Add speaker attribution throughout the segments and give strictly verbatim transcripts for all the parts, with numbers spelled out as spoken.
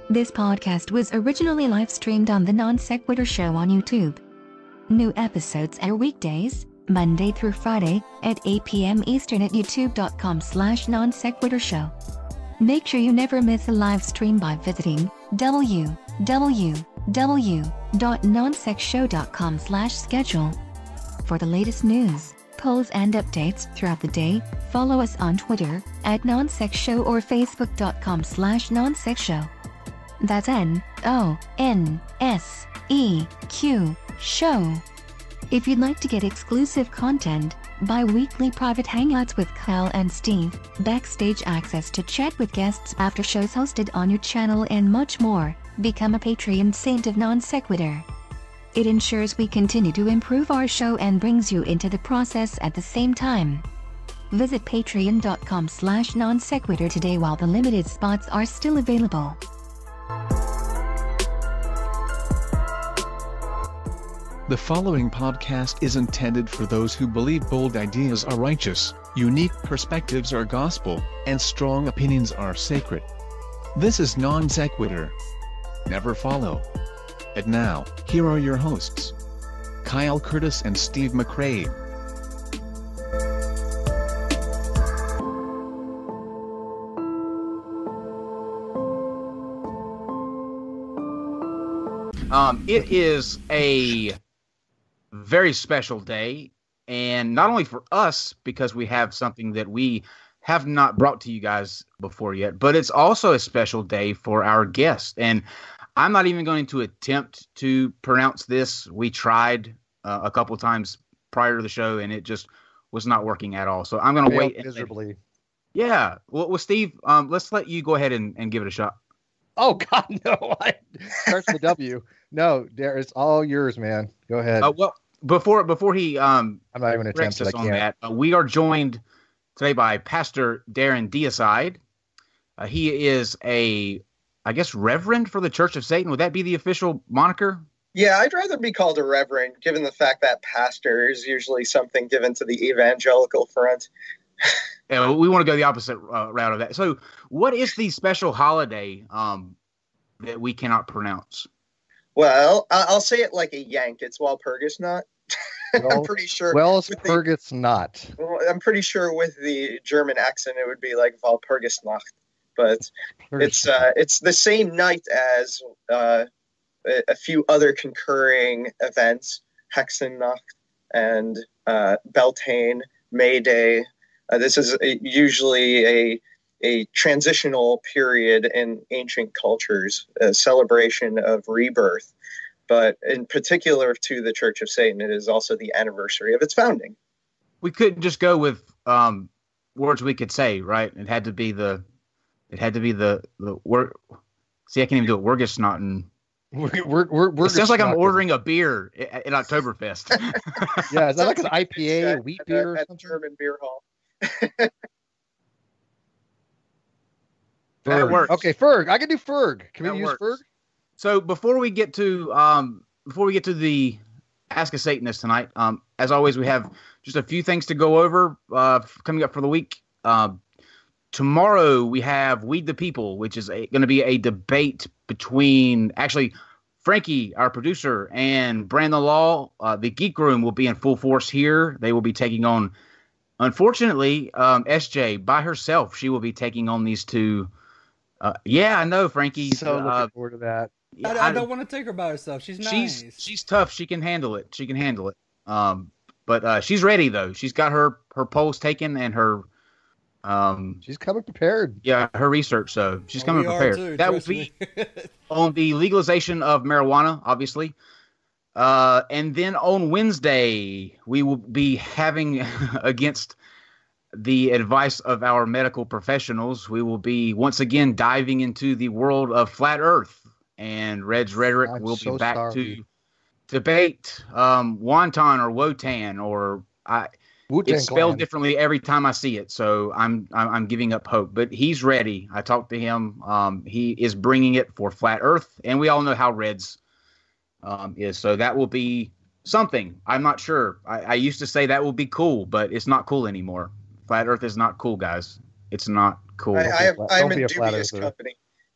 Speaker 1: This podcast was originally live streamed on the Non Sequitur Show on YouTube. New episodes air weekdays, Monday through Friday, at eight p.m. Eastern at youtube.com slash non sequitur show. Make sure you never miss a live stream by visiting w w w dot non sec show dot com slash schedule. For the latest news, polls and updates throughout the day, follow us on Twitter at nonsexshow or facebook.com slash nonsexshow. That's N O N S E Q show. If you'd like to get exclusive content, bi-weekly private hangouts with Kyle and Steve, backstage access to chat with guests after shows hosted on your channel and much more, become a Patreon saint of Non Sequitur. It ensures we continue to improve our show and brings you into the process at the same time. Visit patreon.com slash non sequitur today while the limited spots are still available.
Speaker 2: The following podcast is intended for those who believe bold ideas are righteous, unique perspectives are gospel, and strong opinions are sacred. This is Non Sequitur. Never follow. And now, here are your hosts, Kyle Curtis and Steve McCrae.
Speaker 3: Um, it is a very special day, and not only for us, because we have something that we have not brought to you guys before yet, but it's also a special day for our guest. And I'm not even going to attempt to pronounce this. We tried uh, a couple times prior to the show, and it just was not working at all. So I'm going to wait. And,
Speaker 4: miserably.
Speaker 3: Yeah. Well, well Steve, um, let's let you go ahead and, and give it a shot.
Speaker 4: Oh, God, no. I starts with W. No, there, it's all yours, man. Go ahead.
Speaker 3: Uh, well, before before he um,
Speaker 4: I'm not even
Speaker 3: corrects
Speaker 4: attempting
Speaker 3: us
Speaker 4: I
Speaker 3: on
Speaker 4: can't.
Speaker 3: that, uh, we are joined today by Pastor Darren Deicide. Uh, he is a, I guess, reverend for the Church of Satan. Would that be the official moniker?
Speaker 5: Yeah, I'd rather be called a reverend, given the fact that pastor is usually something given to the evangelical front.
Speaker 3: Yeah, we want to go the opposite uh, route of that. So what is the special holiday um, that we cannot pronounce?
Speaker 5: Well, I- I'll say it like a Yank. It's Walpurgisnacht.
Speaker 4: Well,
Speaker 5: I'm pretty sure.
Speaker 4: Well, it's
Speaker 5: with the-
Speaker 4: Purgis not.
Speaker 5: well, I'm pretty sure with the German accent, it would be like Walpurgisnacht. But it's uh, it's the same night as uh, a, a few other concurring events: Hexennacht and uh, Beltane, May Day. Uh, this is a, usually a a transitional period in ancient cultures, a celebration of rebirth. But in particular to the Church of Satan, it is also the anniversary of its founding.
Speaker 3: We couldn't just go with um, words we could say, right? It had to be the, it had to be the the word. See, I can't even do it. Wurgisnachten.
Speaker 4: We're, we're, we're, we're
Speaker 3: It sounds like I'm
Speaker 4: not-
Speaker 3: ordering a beer at, at Oktoberfest.
Speaker 4: Yeah, is that like an I P A, a wheat
Speaker 5: at,
Speaker 4: beer or
Speaker 5: at the
Speaker 4: something?
Speaker 5: German beer hall.
Speaker 3: That
Speaker 4: Ferg.
Speaker 3: works.
Speaker 4: Okay, Ferg. I can do Ferg. Can
Speaker 3: That
Speaker 4: we use
Speaker 3: works.
Speaker 4: Ferg?
Speaker 3: So before we get to um, before we get to the Ask a Satanist tonight, um, as always, we have just a few things to go over uh, coming up for the week. Uh, tomorrow we have Weed the People, which is going to be a debate between actually Frankie, our producer, and Brandon Law. Uh, the Geek Room will be in full force here. They will be taking on, unfortunately, um, S J by herself. She will be taking on these two. Uh, yeah, I know, Frankie.
Speaker 4: So looking
Speaker 3: uh,
Speaker 4: forward to that.
Speaker 3: yeah,
Speaker 6: I, I don't want to take her by herself. She's nice.
Speaker 3: She's she's tough. She can handle it. She can handle it. Um, but uh, she's ready though. She's got her her polls taken and her um
Speaker 4: She's coming prepared.
Speaker 3: yeah her research. So she's
Speaker 6: Oh,
Speaker 3: coming
Speaker 6: we are
Speaker 3: prepared.
Speaker 6: too,
Speaker 3: that will
Speaker 6: trust
Speaker 3: be
Speaker 6: me.
Speaker 3: on the legalization of marijuana, obviously. Uh, and then on Wednesday we will be having against the advice of our medical professionals. We will be once again diving into the world of flat Earth, and Red's Rhetoric
Speaker 4: I'm
Speaker 3: will
Speaker 4: so
Speaker 3: be back
Speaker 4: sorry.
Speaker 3: to debate um, wonton or wotan, or I,
Speaker 4: Wu-Tang
Speaker 3: it's spelled
Speaker 4: Clan.
Speaker 3: differently every time I see it. So I'm, I'm I'm giving up hope, but he's ready. I talked to him. Um, he is bringing it for flat Earth, and we all know how Red's um, is. So that will be something. I'm not sure. I, I used to say that will be cool, but it's not cool anymore. Flat Earth is not cool, guys. It's not cool.
Speaker 5: I, I have,
Speaker 4: flat-
Speaker 5: I'm
Speaker 4: don't be
Speaker 5: in
Speaker 4: a flat
Speaker 5: dubious
Speaker 4: earther.
Speaker 5: company.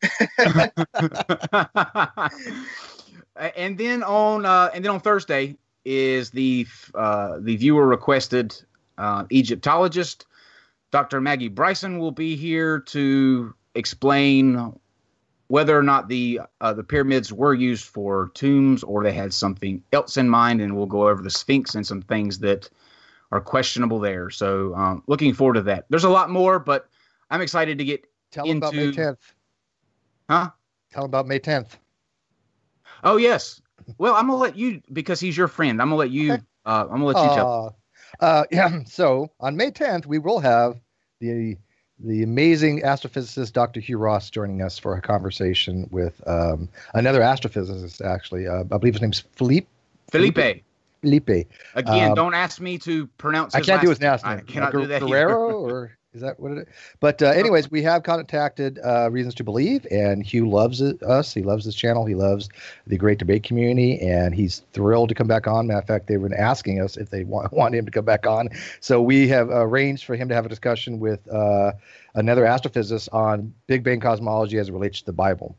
Speaker 3: and then on uh, and then on Thursday is the uh, the viewer requested uh, Egyptologist Doctor Maggie Bryson will be here to explain whether or not the uh, the pyramids were used for tombs or they had something else in mind, and we'll go over the Sphinx and some things that are questionable there. So um, looking forward to that. There's a lot more, but I'm excited to get
Speaker 4: Tell him
Speaker 3: into...
Speaker 4: about May tenth.
Speaker 3: Huh?
Speaker 4: Tell him about May tenth.
Speaker 3: Oh, yes. Well, I'm going to let you, because he's your friend, I'm going to let you,
Speaker 4: Okay.
Speaker 3: uh, I'm going to let you
Speaker 4: Uh,
Speaker 3: tell.
Speaker 4: uh, yeah, so on May tenth, we will have the the amazing astrophysicist Doctor Hugh Ross joining us for a conversation with um, another astrophysicist, actually. Uh, I believe his name's Philippe.
Speaker 3: Felipe.
Speaker 4: Felipe.
Speaker 3: Again,
Speaker 4: Um,
Speaker 3: don't ask me to pronounce
Speaker 4: I
Speaker 3: his
Speaker 4: can't
Speaker 3: last
Speaker 4: do his last
Speaker 3: I
Speaker 4: name.
Speaker 3: cannot
Speaker 4: Uh,
Speaker 3: do that
Speaker 4: Guerrero,
Speaker 3: either.
Speaker 4: or is that what it is? But uh, anyways, we have contacted uh, Reasons to Believe, and Hugh loves it, us. He loves this channel. He loves the Great Debate community, and he's thrilled to come back on. Matter of fact, they've been asking us if they want, want him to come back on. So we have arranged for him to have a discussion with uh, another astrophysicist on Big Bang cosmology as it relates to the Bible.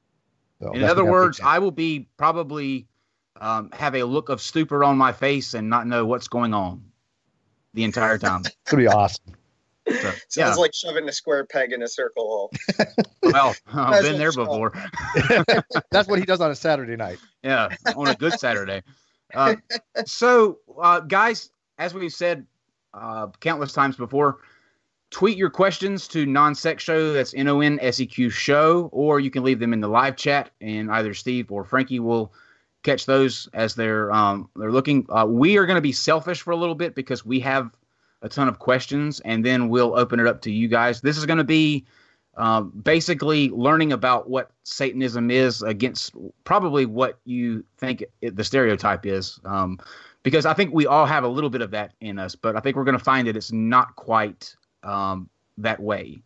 Speaker 4: So
Speaker 3: In
Speaker 4: that's
Speaker 3: other
Speaker 4: what
Speaker 3: words,
Speaker 4: happened.
Speaker 3: I will be probably um, have a look of stupor on my face and not know what's going on the entire time.
Speaker 4: It's going to be awesome.
Speaker 3: So,
Speaker 5: Sounds
Speaker 3: yeah.
Speaker 5: like shoving a square peg in a circle hole.
Speaker 3: Well,
Speaker 5: Might
Speaker 3: I've
Speaker 5: as
Speaker 3: been
Speaker 5: well
Speaker 3: there
Speaker 5: stop.
Speaker 3: before.
Speaker 4: That's what he does on a Saturday night.
Speaker 3: Yeah, on a good Saturday. Uh, so, uh, guys, as we've said uh, countless times before, tweet your questions to Non-Sec Show. That's N O N S E Q Show. Or you can leave them in the live chat, and either Steve or Frankie will catch those as they're um, they're looking. Uh, we are going to be selfish for a little bit because we have a ton of questions, and then we'll open it up to you guys. This is going to be uh, basically learning about what Satanism is against probably what you think it, the stereotype is, um, because I think we all have a little bit of that in us, but I think we're going to find that it's not quite um, that way.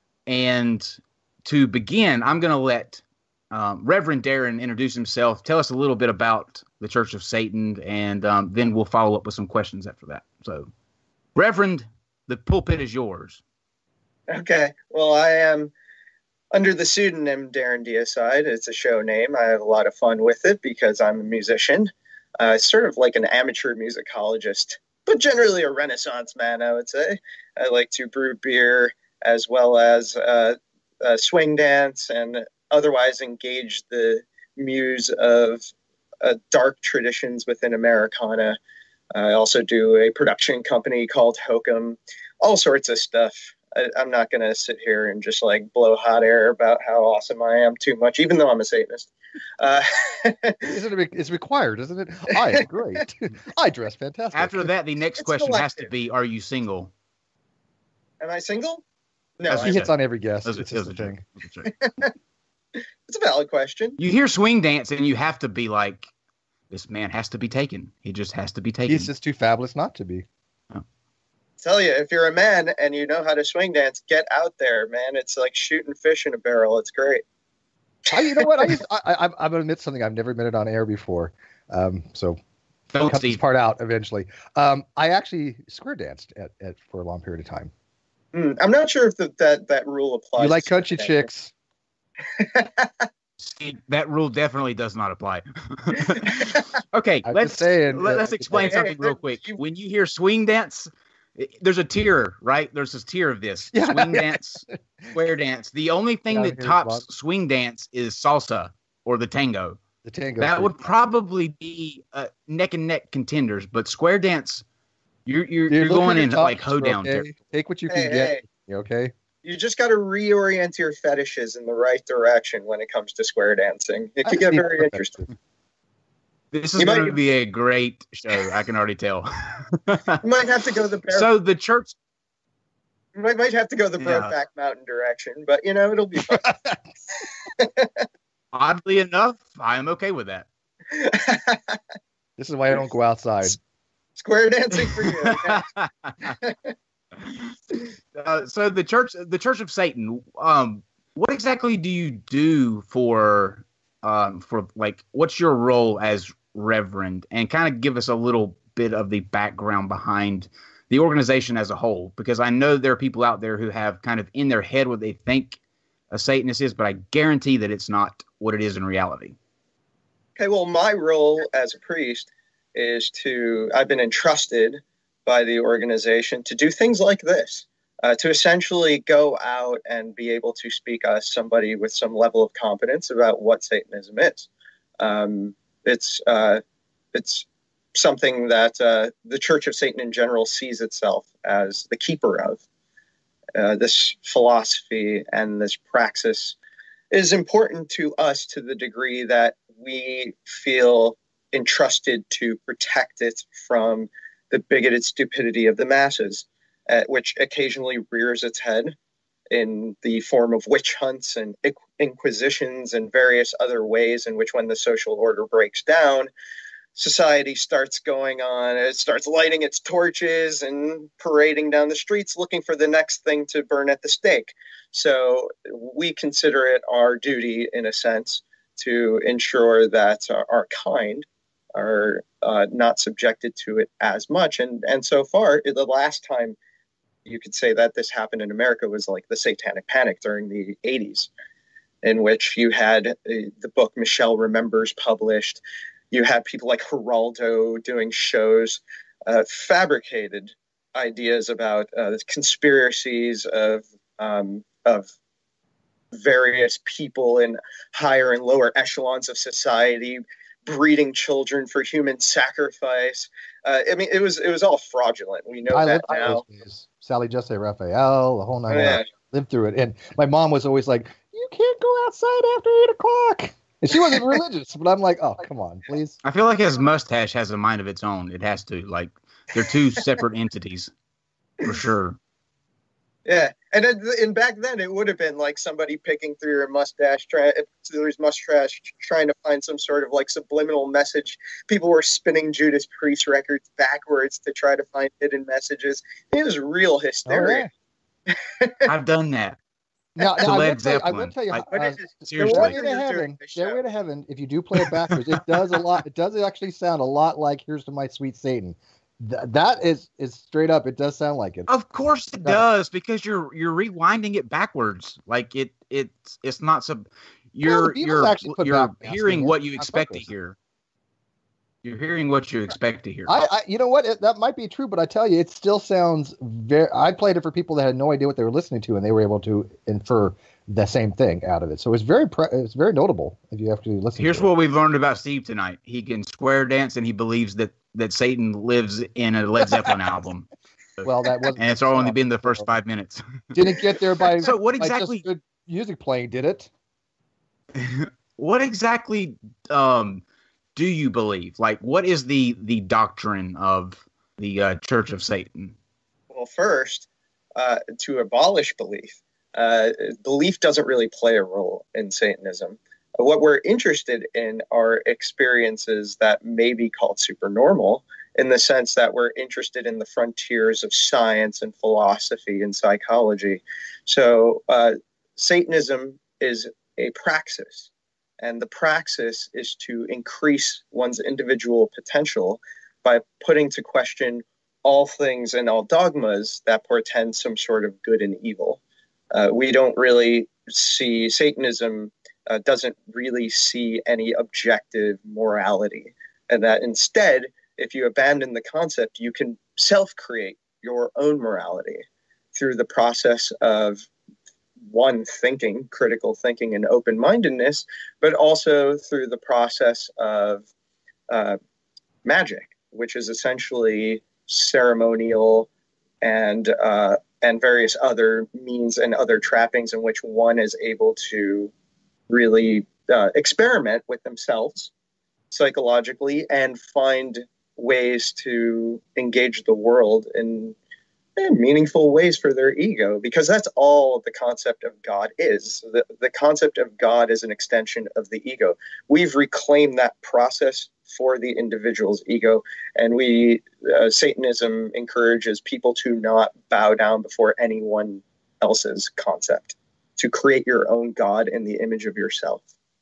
Speaker 3: And to begin, I'm going to let um, Reverend Darren introduce himself, tell us a little bit about the Church of Satan, and um, then we'll follow up with some questions after that. So, Reverend, the pulpit is yours.
Speaker 5: Okay. Well, I am under the pseudonym Darren Deicide. It's a show name. I have a lot of fun with it because I'm a musician. Uh, sort of like an amateur musicologist, but generally a Renaissance man, I would say. I like to brew beer as well as uh, uh, swing dance and otherwise engage the muse of uh, dark traditions within Americana. I also do a production company called Hokum, all sorts of stuff. I, I'm not going to sit here and just like blow hot air about how awesome I am too much, even though I'm a Satanist. Uh,
Speaker 4: Isn't it? It's required, isn't it? I am great. I dress fantastic.
Speaker 3: After that, the next
Speaker 5: It's
Speaker 3: question has to
Speaker 5: selective.
Speaker 3: be, are you single?
Speaker 5: am I single? No,
Speaker 3: That's
Speaker 4: he
Speaker 5: I,
Speaker 4: hits on every guest.
Speaker 3: Those are-
Speaker 4: It's just
Speaker 3: those
Speaker 4: a
Speaker 3: are
Speaker 4: thing.
Speaker 3: true. Those are true.
Speaker 5: it's a valid question.
Speaker 3: You hear swing dance and you have to be like, this man has to be taken. He just has to be taken.
Speaker 4: He's just too fabulous not to be.
Speaker 5: Tell you, if you're a man and you know how to swing dance, get out there, man. It's like shooting fish in a barrel. It's great.
Speaker 4: I, you know what? I used, I, I, I'm going to admit something I've never admitted on air before. Um, so
Speaker 3: Don't,
Speaker 4: cut this
Speaker 3: Steve.
Speaker 4: part out eventually. Um, I actually square danced at, at for a long period of time.
Speaker 5: Hmm, I'm not sure if the, that that rule applies.
Speaker 4: You like
Speaker 5: to
Speaker 4: country
Speaker 5: swing
Speaker 4: chicks?
Speaker 3: Steve, that rule definitely does not apply. Okay,
Speaker 4: I'm
Speaker 3: let's
Speaker 4: just saying,
Speaker 3: let,
Speaker 4: uh,
Speaker 3: us explain
Speaker 5: hey,
Speaker 3: something real
Speaker 5: hey,
Speaker 3: quick.
Speaker 5: you-
Speaker 3: When you hear swing dance, i- there's a tier, right? There's this tier of this
Speaker 4: Yeah.
Speaker 3: swing dance, square dance. The only thing
Speaker 4: Yeah,
Speaker 3: that
Speaker 4: here's
Speaker 3: tops
Speaker 4: one.
Speaker 3: swing dance is salsa or the tango.
Speaker 4: The tango.
Speaker 3: That
Speaker 4: freak.
Speaker 3: would probably be uh, neck and neck contenders, but square dance, you're you're,
Speaker 4: Dude,
Speaker 3: you're
Speaker 4: look
Speaker 3: going
Speaker 4: at
Speaker 3: in
Speaker 4: your
Speaker 3: like
Speaker 4: tops,
Speaker 3: hoedown.
Speaker 4: okay?
Speaker 3: territory.
Speaker 4: Take what you
Speaker 5: Hey,
Speaker 4: can get.
Speaker 5: hey,
Speaker 4: You okay?
Speaker 5: you just got to reorient your fetishes in the right direction when it comes to square dancing. It
Speaker 4: I
Speaker 5: could
Speaker 4: just
Speaker 5: get
Speaker 4: need
Speaker 5: very
Speaker 4: more
Speaker 5: interesting.
Speaker 4: fetishes.
Speaker 3: This is
Speaker 5: You
Speaker 3: going
Speaker 5: might-
Speaker 3: to be a great show. I can already tell.
Speaker 5: You might have to go the bare,
Speaker 3: So the church,
Speaker 5: you might, might have to go the
Speaker 3: Yeah.
Speaker 5: Brokeback Mountain direction, but you know it'll be fun.
Speaker 3: oddly enough, I am okay with that.
Speaker 4: This is why I don't go outside.
Speaker 5: Square dancing for you. Okay?
Speaker 3: uh, so the church, the Church of Satan. Um, what exactly do you do for, um, for like, what's your role as Reverend? And kind of give us a little bit of the background behind the organization as a whole, because I know there are people out there who have kind of in their head what they think a Satanist is, but I guarantee that it's not what it is in reality.
Speaker 5: Okay, well, my role as a priest is to, I've been entrusted by the organization to do things like this, uh, to essentially go out and be able to speak as somebody with some level of competence about what Satanism is. Um, it's uh, it's something that uh, the Church of Satan in general sees itself as the keeper of. Uh, this philosophy and this praxis is important to us to the degree that we feel entrusted to protect it from the bigoted stupidity of the masses, uh, which occasionally rears its head in the form of witch hunts and inquisitions and various other ways in which, when the social order breaks down, society starts going on, it starts lighting its torches and parading down the streets looking for the next thing to burn at the stake. So we consider it our duty, in a sense, to ensure that uh, our kind are uh, not subjected to it as much. And and so far, the last time you could say that this happened in America was like the Satanic Panic during the eighties, in which you had uh, the book Michelle Remembers published. You had people like Geraldo doing shows, uh, fabricated ideas about uh, conspiracies of um, of various people in higher and lower echelons of society breeding children for human sacrifice. Uh, I mean, it was it was all fraudulent. We know
Speaker 4: I
Speaker 5: that
Speaker 4: lived
Speaker 5: now.
Speaker 4: those days. Sally Jesse Raphael, the whole nine.
Speaker 5: Oh, yeah.
Speaker 4: yards. Lived through it, and my mom was always like, "You can't go outside after eight o'clock." And she wasn't religious, but I'm like, "Oh, come on, please."
Speaker 3: I feel like his mustache has a mind of its own. It has to. Like, they're two separate entities, for sure.
Speaker 5: Yeah, and and back then it would have been like somebody picking through your mustache, trying through his mustache, trying to find some sort of like subliminal message. People were spinning Judas Priest records backwards to try to find hidden messages. It was real hysteria.
Speaker 4: Oh, yeah.
Speaker 3: I've done that.
Speaker 4: Now,
Speaker 3: To
Speaker 4: now I, will
Speaker 3: Led
Speaker 4: tell you, I will
Speaker 3: Zeppelin.
Speaker 4: tell you,
Speaker 3: Like,
Speaker 4: uh,
Speaker 3: seriously.
Speaker 4: Stairway to Heaven, Stairway to Heaven, if you do play it backwards, it does a lot. It does actually sound a lot like "Here's to My Sweet Satan." Th- that is is straight up. It does sound like it.
Speaker 3: Of course it does, because you're you're rewinding it backwards. Like it it's it's not sub. You're
Speaker 4: the Beatles
Speaker 3: you're
Speaker 4: actually put
Speaker 3: you're
Speaker 4: back
Speaker 3: hearing
Speaker 4: masking
Speaker 3: what
Speaker 4: in
Speaker 3: you
Speaker 4: on
Speaker 3: expect to
Speaker 4: purpose.
Speaker 3: hear. You're hearing what you expect to hear.
Speaker 4: I, I you know what? It, that might be true, but I tell you, it still sounds very. I played it for people that had no idea what they were listening to, and they were able to infer the same thing out of it. So it's very pre- it's very notable if you have to listen.
Speaker 3: Here's
Speaker 4: to
Speaker 3: what
Speaker 4: it.
Speaker 3: we've learned about Steve tonight. He can square dance, and he believes that that Satan lives in a Led Zeppelin album.
Speaker 4: Well, that wasn't.
Speaker 3: And it's only been the first five minutes.
Speaker 4: Didn't get there by.
Speaker 3: So what
Speaker 4: by just
Speaker 3: exactly?
Speaker 4: good music playing, did it?
Speaker 3: What exactly um, do you believe? Like, what is the the doctrine of the uh, Church of Satan?
Speaker 5: Well, first, uh, to abolish belief. Uh, belief doesn't really play a role in Satanism. What we're interested in are experiences that may be called supernormal, in the sense that we're interested in the frontiers of science and philosophy and psychology. So uh, Satanism is a praxis, and the praxis is to increase one's individual potential by putting to question all things and all dogmas that portend some sort of good and evil. Uh, we don't really see Satanism uh, doesn't really see any objective morality, and that instead, if you abandon the concept, you can self-create your own morality through the process of one, thinking, critical thinking and open-mindedness, but also through the process of uh, magic, which is essentially ceremonial and uh, and various other means and other trappings in which one is able to really uh, experiment with themselves psychologically and find ways to engage the world in eh, meaningful ways for their ego, because that's all the concept of God is. The, the concept of God is an extension of the ego. We've reclaimed that process for the individual's ego, and we uh, Satanism encourages people to not bow down before anyone else's concept, to create your own God in the image of yourself.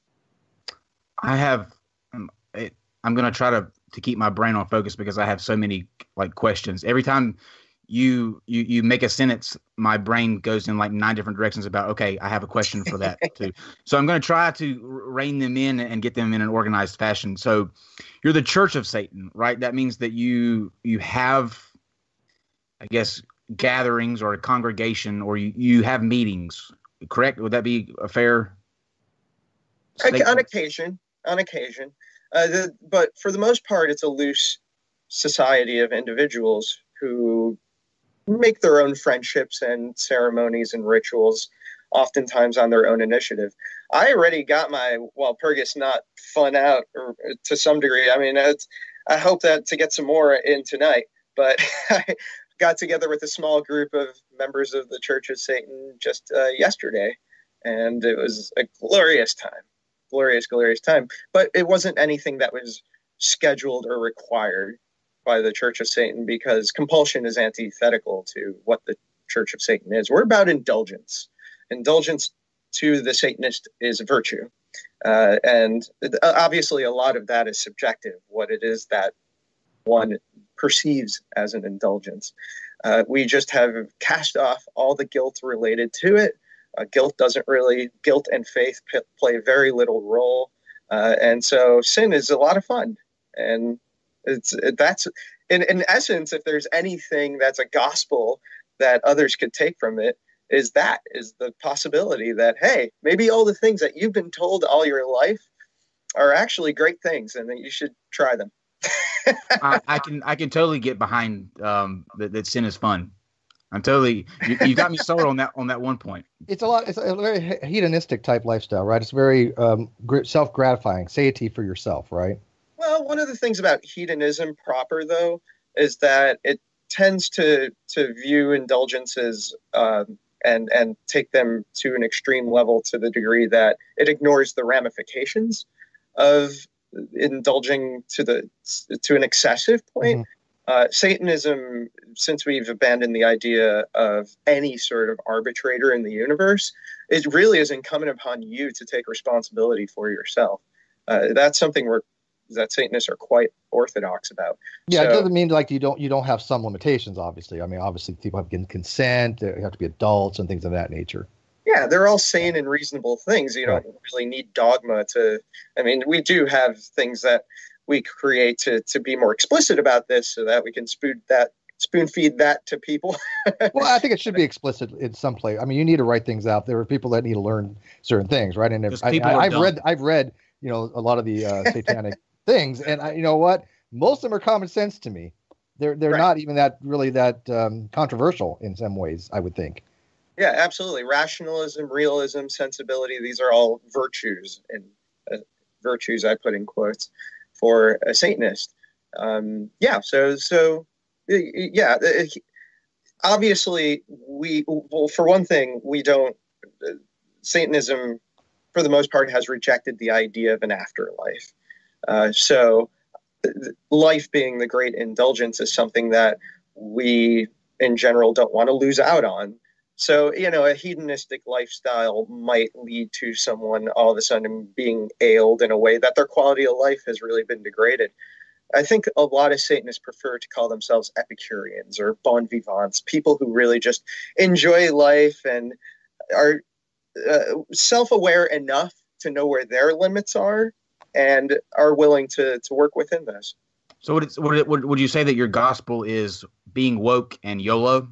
Speaker 3: I have, um, it, I'm going to try to, to keep my brain on focus because I have so many like questions. Every time you you you make a sentence, my brain goes in like nine different directions about, okay, I have a question for that too. So I'm going to try to rein them in and get them in an organized fashion. So you're the Church of Satan, right? That means that you you have, I guess, gatherings or a congregation, or you, you have meetings, correct? Would that be a fair statement?
Speaker 5: On occasion, on occasion. Uh, the, but for the most part, it's a loose society of individuals who make their own friendships and ceremonies and rituals, oftentimes on their own initiative. I already got my Walpurgis Knot fun out, or to some degree. I mean, it's, I hope that to get some more in tonight, but I got together with a small group of members of the Church of Satan just uh, yesterday, and it was a glorious time, glorious, glorious time. But it wasn't anything that was scheduled or required by the Church of Satan, because compulsion is antithetical to what the Church of Satan is. We're about indulgence. Indulgence to the Satanist is virtue. Uh, and obviously a lot of that is subjective, what it is that one perceives as an indulgence. Uh, we just have cast off all the guilt related to it. Uh, guilt doesn't really, guilt and faith p- play very little role. Uh, and so sin is a lot of fun. And It's that's in, in essence, if there's anything that's a gospel that others could take from it, is that is the possibility that, hey, maybe all the things that you've been told all your life are actually great things, and that you should try them.
Speaker 3: I, I can I can totally get behind um, that, that sin is fun. I'm totally you, you got me sold on that on that one point.
Speaker 4: It's a lot. It's a very hedonistic type lifestyle, right? It's very um, self gratifying. Satiety for yourself, right?
Speaker 5: Well, one of the things about hedonism proper, though, is that it tends to to view indulgences um, and and take them to an extreme level to the degree that it ignores the ramifications of indulging to the to an excessive point. Mm-hmm. Uh, Satanism, since we've abandoned the idea of any sort of arbitrator in the universe, it really is incumbent upon you to take responsibility for yourself. Uh, that's something we're that Satanists are quite orthodox about.
Speaker 4: Yeah,
Speaker 5: so,
Speaker 4: it doesn't mean like you don't you don't have some limitations. Obviously, I mean, obviously people have to consent. They have to be adults and things of that nature.
Speaker 5: Yeah, they're all sane and reasonable things. You don't right. really need dogma to. I mean, we do have things that we create to to be more explicit about this, so that we can spoon that spoon feed that to people.
Speaker 4: Well, I think it should be explicit in some place. I mean, you need to write things out. There are people that need to learn certain things, right? And if, I, I, I've dumb. read I've read you know a lot of the uh, satanic things, and I, you know what, most of them are common sense to me. They're they're right. not even that really that um, controversial in some ways, I would think.
Speaker 5: Yeah, absolutely. Rationalism, realism, sensibility, these are all virtues, and uh, virtues I put in quotes for a Satanist. Um, yeah, so so yeah, obviously we well for one thing we don't uh, Satanism for the most part has rejected the idea of an afterlife. Uh, so life being the great indulgence is something that we in general don't want to lose out on. So, you know, a hedonistic lifestyle might lead to someone all of a sudden being ailed in a way that their quality of life has really been degraded. I think a lot of Satanists prefer to call themselves Epicureans or bon vivants, people who really just enjoy life and are uh, self-aware enough to know where their limits are and are willing to to work within those.
Speaker 3: So would, it, would, it, would, would you say that your gospel is being woke and YOLO?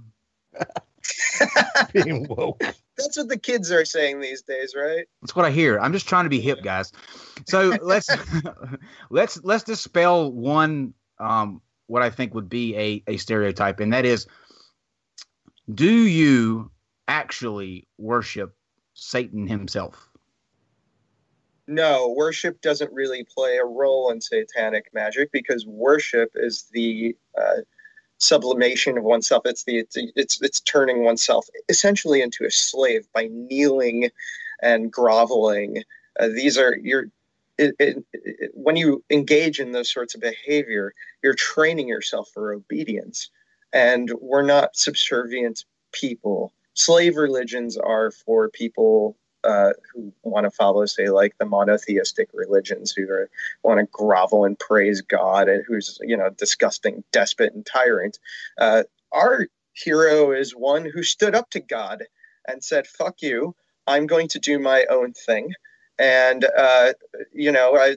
Speaker 4: Being woke.
Speaker 5: That's what the kids are saying these days, right?
Speaker 3: That's what I hear. I'm just trying to be hip, guys. So let's let's let's dispel one um, what I think would be a, a stereotype, and that is, do you actually worship Satan himself?
Speaker 5: No, worship doesn't really play a role in satanic magic, because worship is the uh, sublimation of oneself. It's the it's, it's it's turning oneself essentially into a slave by kneeling and groveling. Uh, these are your it, it, it, when you engage in those sorts of behavior, you're training yourself for obedience. And we're not subservient people. Slave religions are for people Uh, who want to follow, say, like the monotheistic religions, who are, want to grovel and praise God, and who's, you know, disgusting despot and tyrant. Uh, our hero is one who stood up to God and said, fuck you, I'm going to do my own thing. And, uh, you know, I,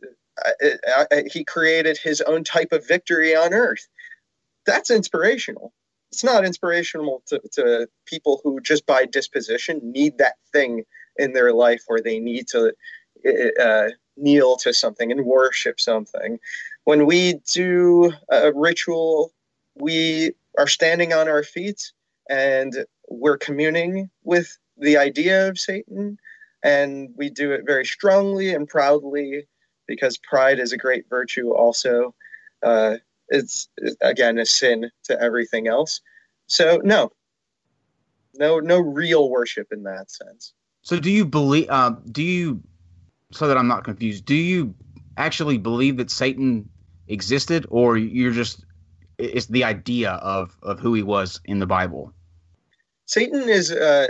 Speaker 5: I, I, he created his own type of victory on earth. That's inspirational. It's not inspirational to, to people who just by disposition need that thing in their life, where they need to uh, kneel to something and worship something. When we do a ritual, we are standing on our feet and we're communing with the idea of Satan, and we do it very strongly and proudly, because pride is a great virtue also. Uh, it's, again, a sin to everything else. So no, no, no real worship in that sense.
Speaker 3: So do you believe, uh, do you, so that I'm not confused, do you actually believe that Satan existed, or you're just, it's the idea of, of who he was in the Bible?
Speaker 5: Satan is uh,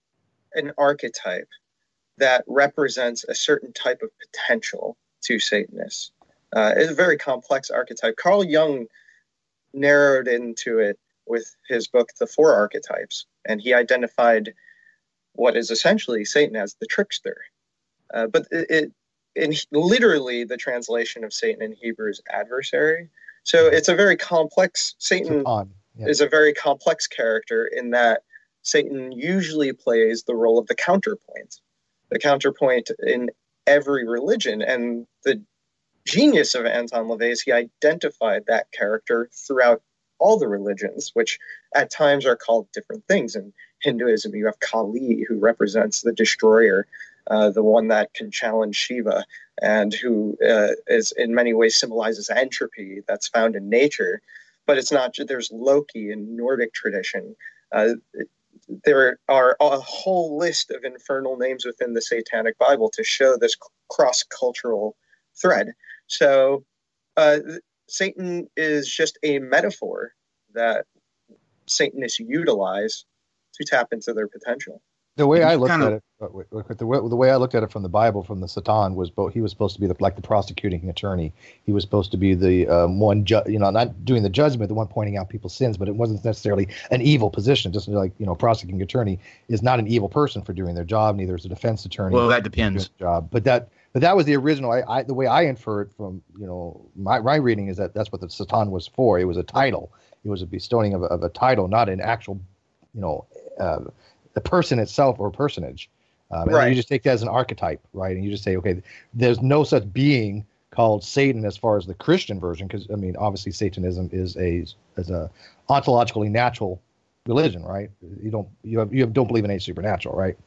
Speaker 5: an archetype that represents a certain type of potential to Satanists. Uh, it's a very complex archetype. Carl Jung narrowed into it with his book, The Four Archetypes, and he identified what is essentially Satan as the trickster. Uh, but it, it in literally the translation of Satan in Hebrew is adversary. So it's a very complex, Satan yeah. is a very complex character in that Satan usually plays the role of the counterpoint. The counterpoint in every religion. And the genius of Anton LaVey is he identified that character throughout all the religions, which at times are called different things. In Hinduism, you have Kali, who represents the destroyer, uh, the one that can challenge Shiva, and who uh, is in many ways symbolizes entropy that's found in nature. But it's not, there's Loki in Nordic tradition. Uh, there are a whole list of infernal names within the Satanic Bible to show this cross-cultural thread. So uh, Satan is just a metaphor that Satanists utilize to tap into their potential.
Speaker 4: The way I looked
Speaker 3: kind
Speaker 4: at
Speaker 3: of,
Speaker 4: it, the way, the way I looked at it from the Bible, from the Satan, was both, he was supposed to be the, like the prosecuting attorney. He was supposed to be the um, one, ju- you know, not doing the judgment, the one pointing out people's sins, but it wasn't necessarily an evil position. Just like, you know, prosecuting attorney is not an evil person for doing their job. Neither is a defense attorney.
Speaker 3: Well, that depends.
Speaker 4: Job, but that, but that was the original. I, I the way I infer it from, you know, my my reading is that that's what the Satan was for. It was a title. It was a bestowing of a, of a title, not an actual, you know. Uh, the person itself or personage. Um,
Speaker 5: right.
Speaker 4: And you just take that as an archetype, right? And you just say, okay, there's no such being called Satan as far as the Christian version, because, I mean, obviously Satanism is a is a ontologically natural religion, right? You don't you have, you have, don't believe in any supernatural, right?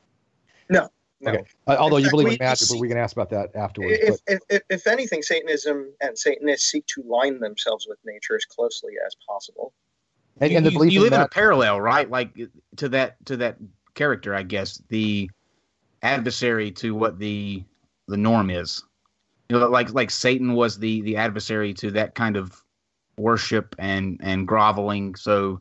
Speaker 5: No. No.
Speaker 4: Okay. Uh, although you
Speaker 5: fact,
Speaker 4: believe
Speaker 5: we,
Speaker 4: in magic,
Speaker 5: see,
Speaker 4: but we can ask about that afterwards.
Speaker 5: If, if, if, if anything, Satanism and Satanists seek to line themselves with nature as closely as possible.
Speaker 4: And,
Speaker 3: you,
Speaker 4: and the belief
Speaker 3: you live
Speaker 4: in,
Speaker 3: in
Speaker 4: that,
Speaker 3: a parallel, right? Like to that to that character, I guess, the adversary to what the the norm is. You know, like like Satan was the the adversary to that kind of worship and and groveling. So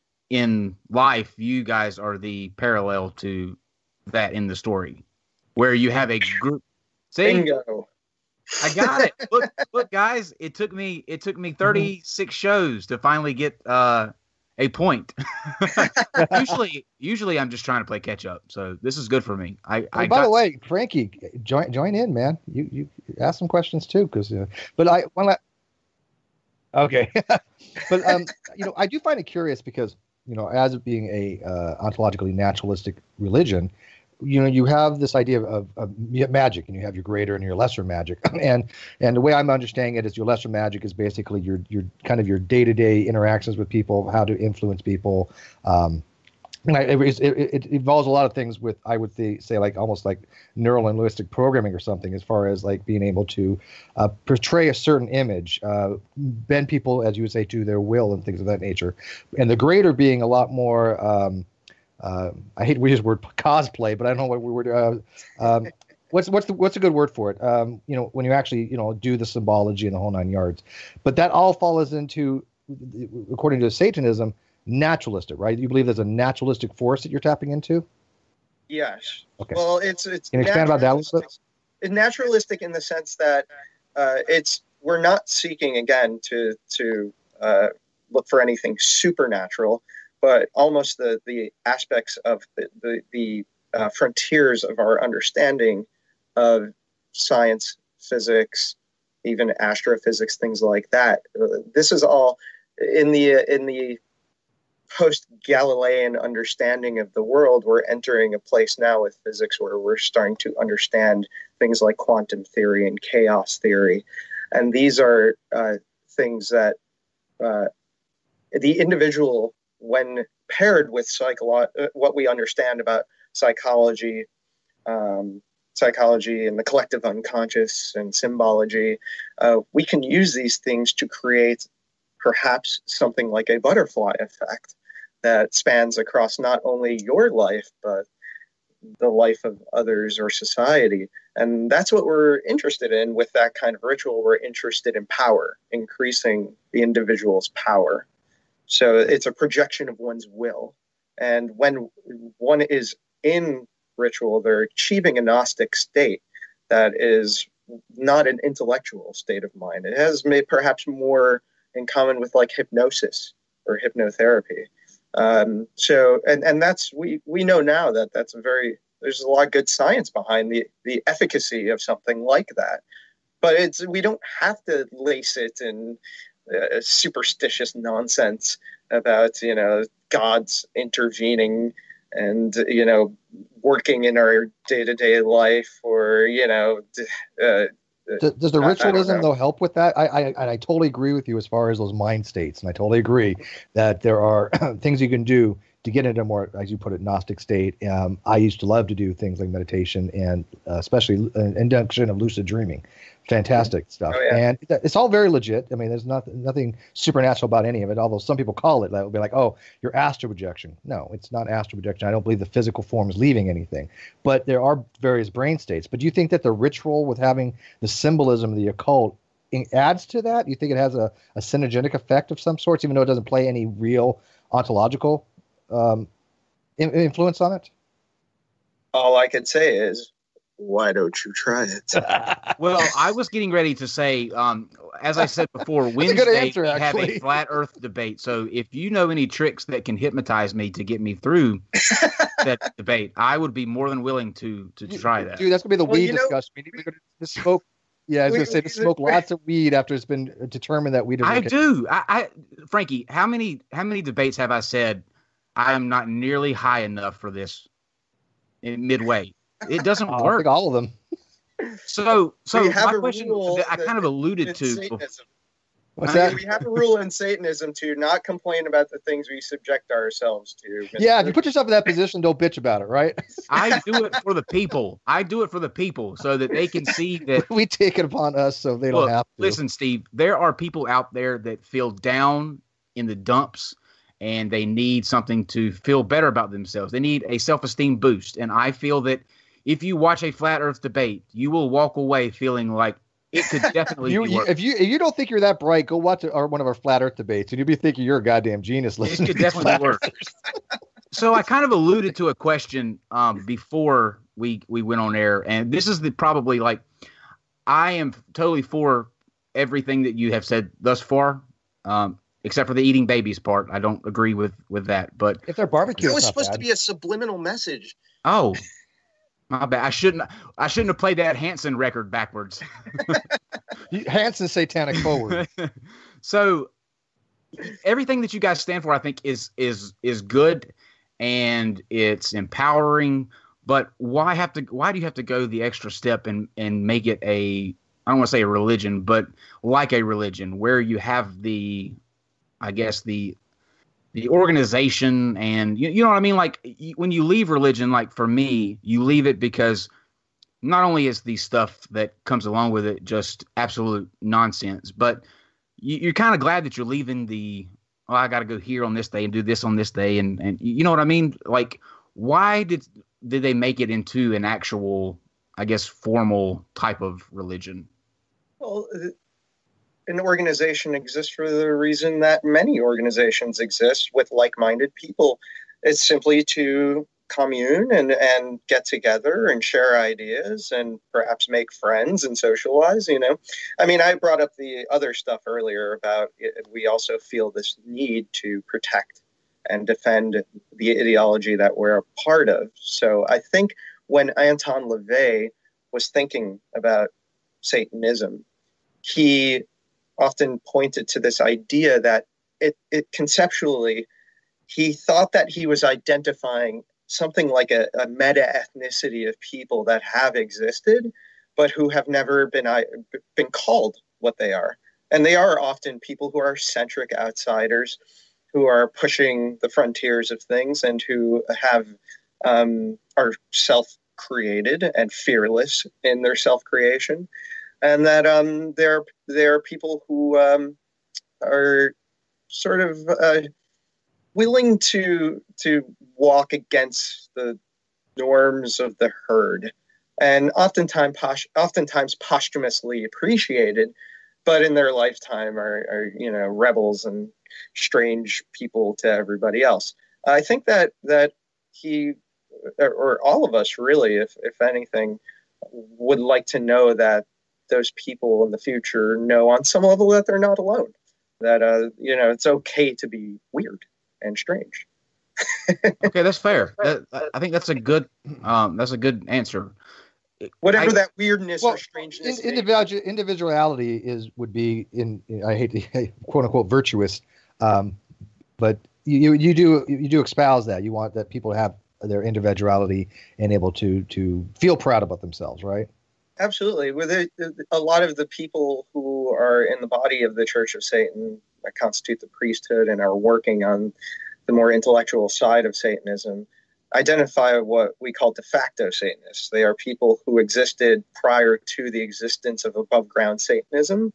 Speaker 3: in life, you guys are the parallel to that in the story, where you have a group. See?
Speaker 5: Bingo.
Speaker 3: I got it. Look, look, guys! It took me it took me thirty-six shows to finally get uh, a point. usually, usually I'm just trying to play catch up. So this is good for me. I,
Speaker 4: oh,
Speaker 3: I
Speaker 4: by
Speaker 3: got,
Speaker 4: the way, Frankie, join join in, man. You you ask some questions too, because. Uh, but I one la- Okay, but um, you know, I do find it curious because, you know, as it being a uh, ontologically naturalistic religion, you know, you have this idea of, of magic, and you have your greater and your lesser magic, and and the way I'm understanding it is your lesser magic is basically your your kind of your day to day interactions with people, how to influence people. Um, and I, it, it, it involves a lot of things with, I would th- say, like almost like neural linguistic programming or something, as far as like being able to uh, portray a certain image, uh, bend people, as you would say, to their will and things of that nature, and the greater being a lot more. Um, Uh, I hate to use the word cosplay, but I don't know what word. Uh, um, what's what's the, what's a good word for it? Um, you know, when you actually you know do the symbology and the whole nine yards, but that all falls into, according to Satanism, naturalistic, right? You believe there's a naturalistic force that you're tapping into?
Speaker 5: Yes.
Speaker 4: Okay.
Speaker 5: Well, it's it's.
Speaker 4: Can you expand about that a little bit?
Speaker 5: It's naturalistic in the sense that uh, it's we're not seeking again to to uh, look for anything supernatural, but almost the the aspects of the the, the uh, frontiers of our understanding of science, physics, even astrophysics, things like that. Uh, this is all in the uh, in the post-Galilean understanding of the world. We're entering a place now with physics where we're starting to understand things like quantum theory and chaos theory. And these are uh, things that uh, the individual, when paired with psycholo- what we understand about psychology, um, psychology and the collective unconscious and symbology, uh, we can use these things to create perhaps something like a butterfly effect that spans across not only your life, but the life of others or society. And that's what we're interested in with that kind of ritual. We're interested in power, increasing the individual's power. So it's a projection of one's will. And when one is in ritual, they're achieving a Gnostic state that is not an intellectual state of mind. It has may, perhaps more in common with like hypnosis or hypnotherapy. Um, so, and, and that's, we, we know now that that's a very, there's a lot of good science behind the, the efficacy of something like that, but it's, we don't have to lace it in uh, superstitious nonsense about, you know, gods intervening and, you know, working in our day-to-day life, or, you know, uh,
Speaker 4: Does, does the
Speaker 5: I- I
Speaker 4: ritualism
Speaker 5: don't know.
Speaker 4: though help with that? I, I and I totally agree with you as far as those mind states, and I totally agree that there are things you can do to get into a more, as you put it, Gnostic state. Um, I used to love to do things like meditation and uh, especially uh, induction of lucid dreaming. Fantastic stuff,
Speaker 5: Oh, yeah.
Speaker 4: and th- it's all very legit. I mean, there's nothing nothing supernatural about any of it. Although some people call it that, will be like, "Oh, you're astral projection." No, it's not astral projection. I don't believe the physical form is leaving anything, but there are various brain states. But do you think that the ritual with having the symbolism of the occult in- adds to that? Do you think it has a, a synergetic effect of some sorts, even though it doesn't play any real ontological um, in- influence on it?
Speaker 5: All I could say is, why don't you try it?
Speaker 3: Well, I was getting ready to say, um, as I said before,
Speaker 4: a good
Speaker 3: Wednesday
Speaker 4: answer,
Speaker 3: we have
Speaker 4: actually.
Speaker 3: a flat Earth debate. So if you know any tricks that can hypnotize me to get me through that debate, I would be more than willing to to try that.
Speaker 4: Dude, that's gonna be the
Speaker 5: Well,
Speaker 4: weed
Speaker 5: you know,
Speaker 4: discussion. We need to, go to smoke. Yeah, I was
Speaker 5: we-
Speaker 4: gonna say to
Speaker 5: we-
Speaker 4: smoke lots of weed after it's been determined that weed is
Speaker 3: I
Speaker 4: okay.
Speaker 3: do. I, I, Frankie, how many how many debates have I said I am not nearly high enough for this in midway? It doesn't
Speaker 4: Oh, I
Speaker 3: work.
Speaker 4: think all of them.
Speaker 3: So, so
Speaker 5: We have
Speaker 3: my
Speaker 5: a
Speaker 3: question
Speaker 5: rule
Speaker 3: that I kind of
Speaker 5: that-
Speaker 3: alluded
Speaker 5: in
Speaker 3: to.
Speaker 5: Satanism.
Speaker 4: What's
Speaker 5: I mean,
Speaker 4: that?
Speaker 5: we have a rule in Satanism to not complain about the things we subject ourselves to.
Speaker 4: Yeah, if you put yourself in that position, don't bitch about it, right?
Speaker 3: I do it for the people. I do it for the people so that they can see that.
Speaker 4: We take it upon us so they don't
Speaker 3: Look,
Speaker 4: have to.
Speaker 3: listen, Steve, there are people out there that feel down in the dumps and they need something to feel better about themselves. They need a self-esteem boost. And I feel that if you watch a flat earth debate, you will walk away feeling like it could definitely
Speaker 4: You,
Speaker 3: be
Speaker 4: you,
Speaker 3: worse.
Speaker 4: if you if you don't think you're that bright, go watch our, one of our flat Earth debates, and you'll be thinking you're a goddamn genius.
Speaker 3: It
Speaker 4: Listening
Speaker 3: could
Speaker 4: to these
Speaker 3: definitely be
Speaker 4: flat
Speaker 3: worse.
Speaker 4: earthers.
Speaker 3: So I kind of alluded to a question um, before we we went on air, and this is the probably like I am totally for everything that you have said thus far, um, except for the eating babies part. I don't agree with with that. But
Speaker 4: If they're barbecue,
Speaker 5: It was
Speaker 4: it's not
Speaker 5: supposed
Speaker 4: bad.
Speaker 5: to be a subliminal message.
Speaker 3: oh, my bad. I shouldn't I shouldn't have played that Hanson record backwards.
Speaker 4: You- Hanson's satanic forward.
Speaker 3: So everything that you guys stand for, I think, is is is good and it's empowering. But why have to? Why do you have to go the extra step and and make it a? I don't want to say a religion, but like a religion where you have the, I guess the the organization and you, you know what I mean. Like you, when you leave religion, like for me, you leave it because not only is the stuff that comes along with it just absolute nonsense, but you, you're kind of glad that you're leaving the, oh, I got to go here on this day and do this on this day. And, and you know what I mean? Like, why did, did they make it into an actual, I guess, formal type of religion?
Speaker 5: Well, uh, an organization exists for the reason that many organizations exist with like-minded people. It's simply to commune and, and get together and share ideas and perhaps make friends and socialize, you know. I mean, I brought up the other stuff earlier about it, we also feel this need to protect and defend the ideology that we're a part of. So I think when Anton LaVey was thinking about Satanism, he often pointed to this idea that it, it conceptually, he thought that he was identifying something like a, a meta-ethnicity of people that have existed, but who have never been, been called what they are. And they are often people who are centric outsiders, who are pushing the frontiers of things and who have um, are self-created and fearless in their self-creation. And that um, there, there are people who um, are sort of uh, willing to to walk against the norms of the herd, and oftentimes, posh- oftentimes posthumously appreciated, but in their lifetime are, are you know rebels and strange people to everybody else. I think that that he or, or all of us really, if if anything, would like to know that those people in the future know on some level that they're not alone. That uh, you know, it's okay to be weird and strange.
Speaker 3: Okay, that's fair. That, I think that's a good um, that's a good answer.
Speaker 5: Whatever
Speaker 3: I,
Speaker 5: that weirdness
Speaker 4: well,
Speaker 5: or strangeness.
Speaker 4: In, individual, individuality is would be in. I hate to quote unquote virtuous, um, but you you do you do espouse that you want that people have their individuality and able to to feel proud about themselves, right?
Speaker 5: Absolutely. With it, a lot of the people who are in the body of the Church of Satan that constitute the priesthood and are working on the more intellectual side of Satanism identify what we call de facto Satanists. They are people who existed prior to the existence of above ground Satanism,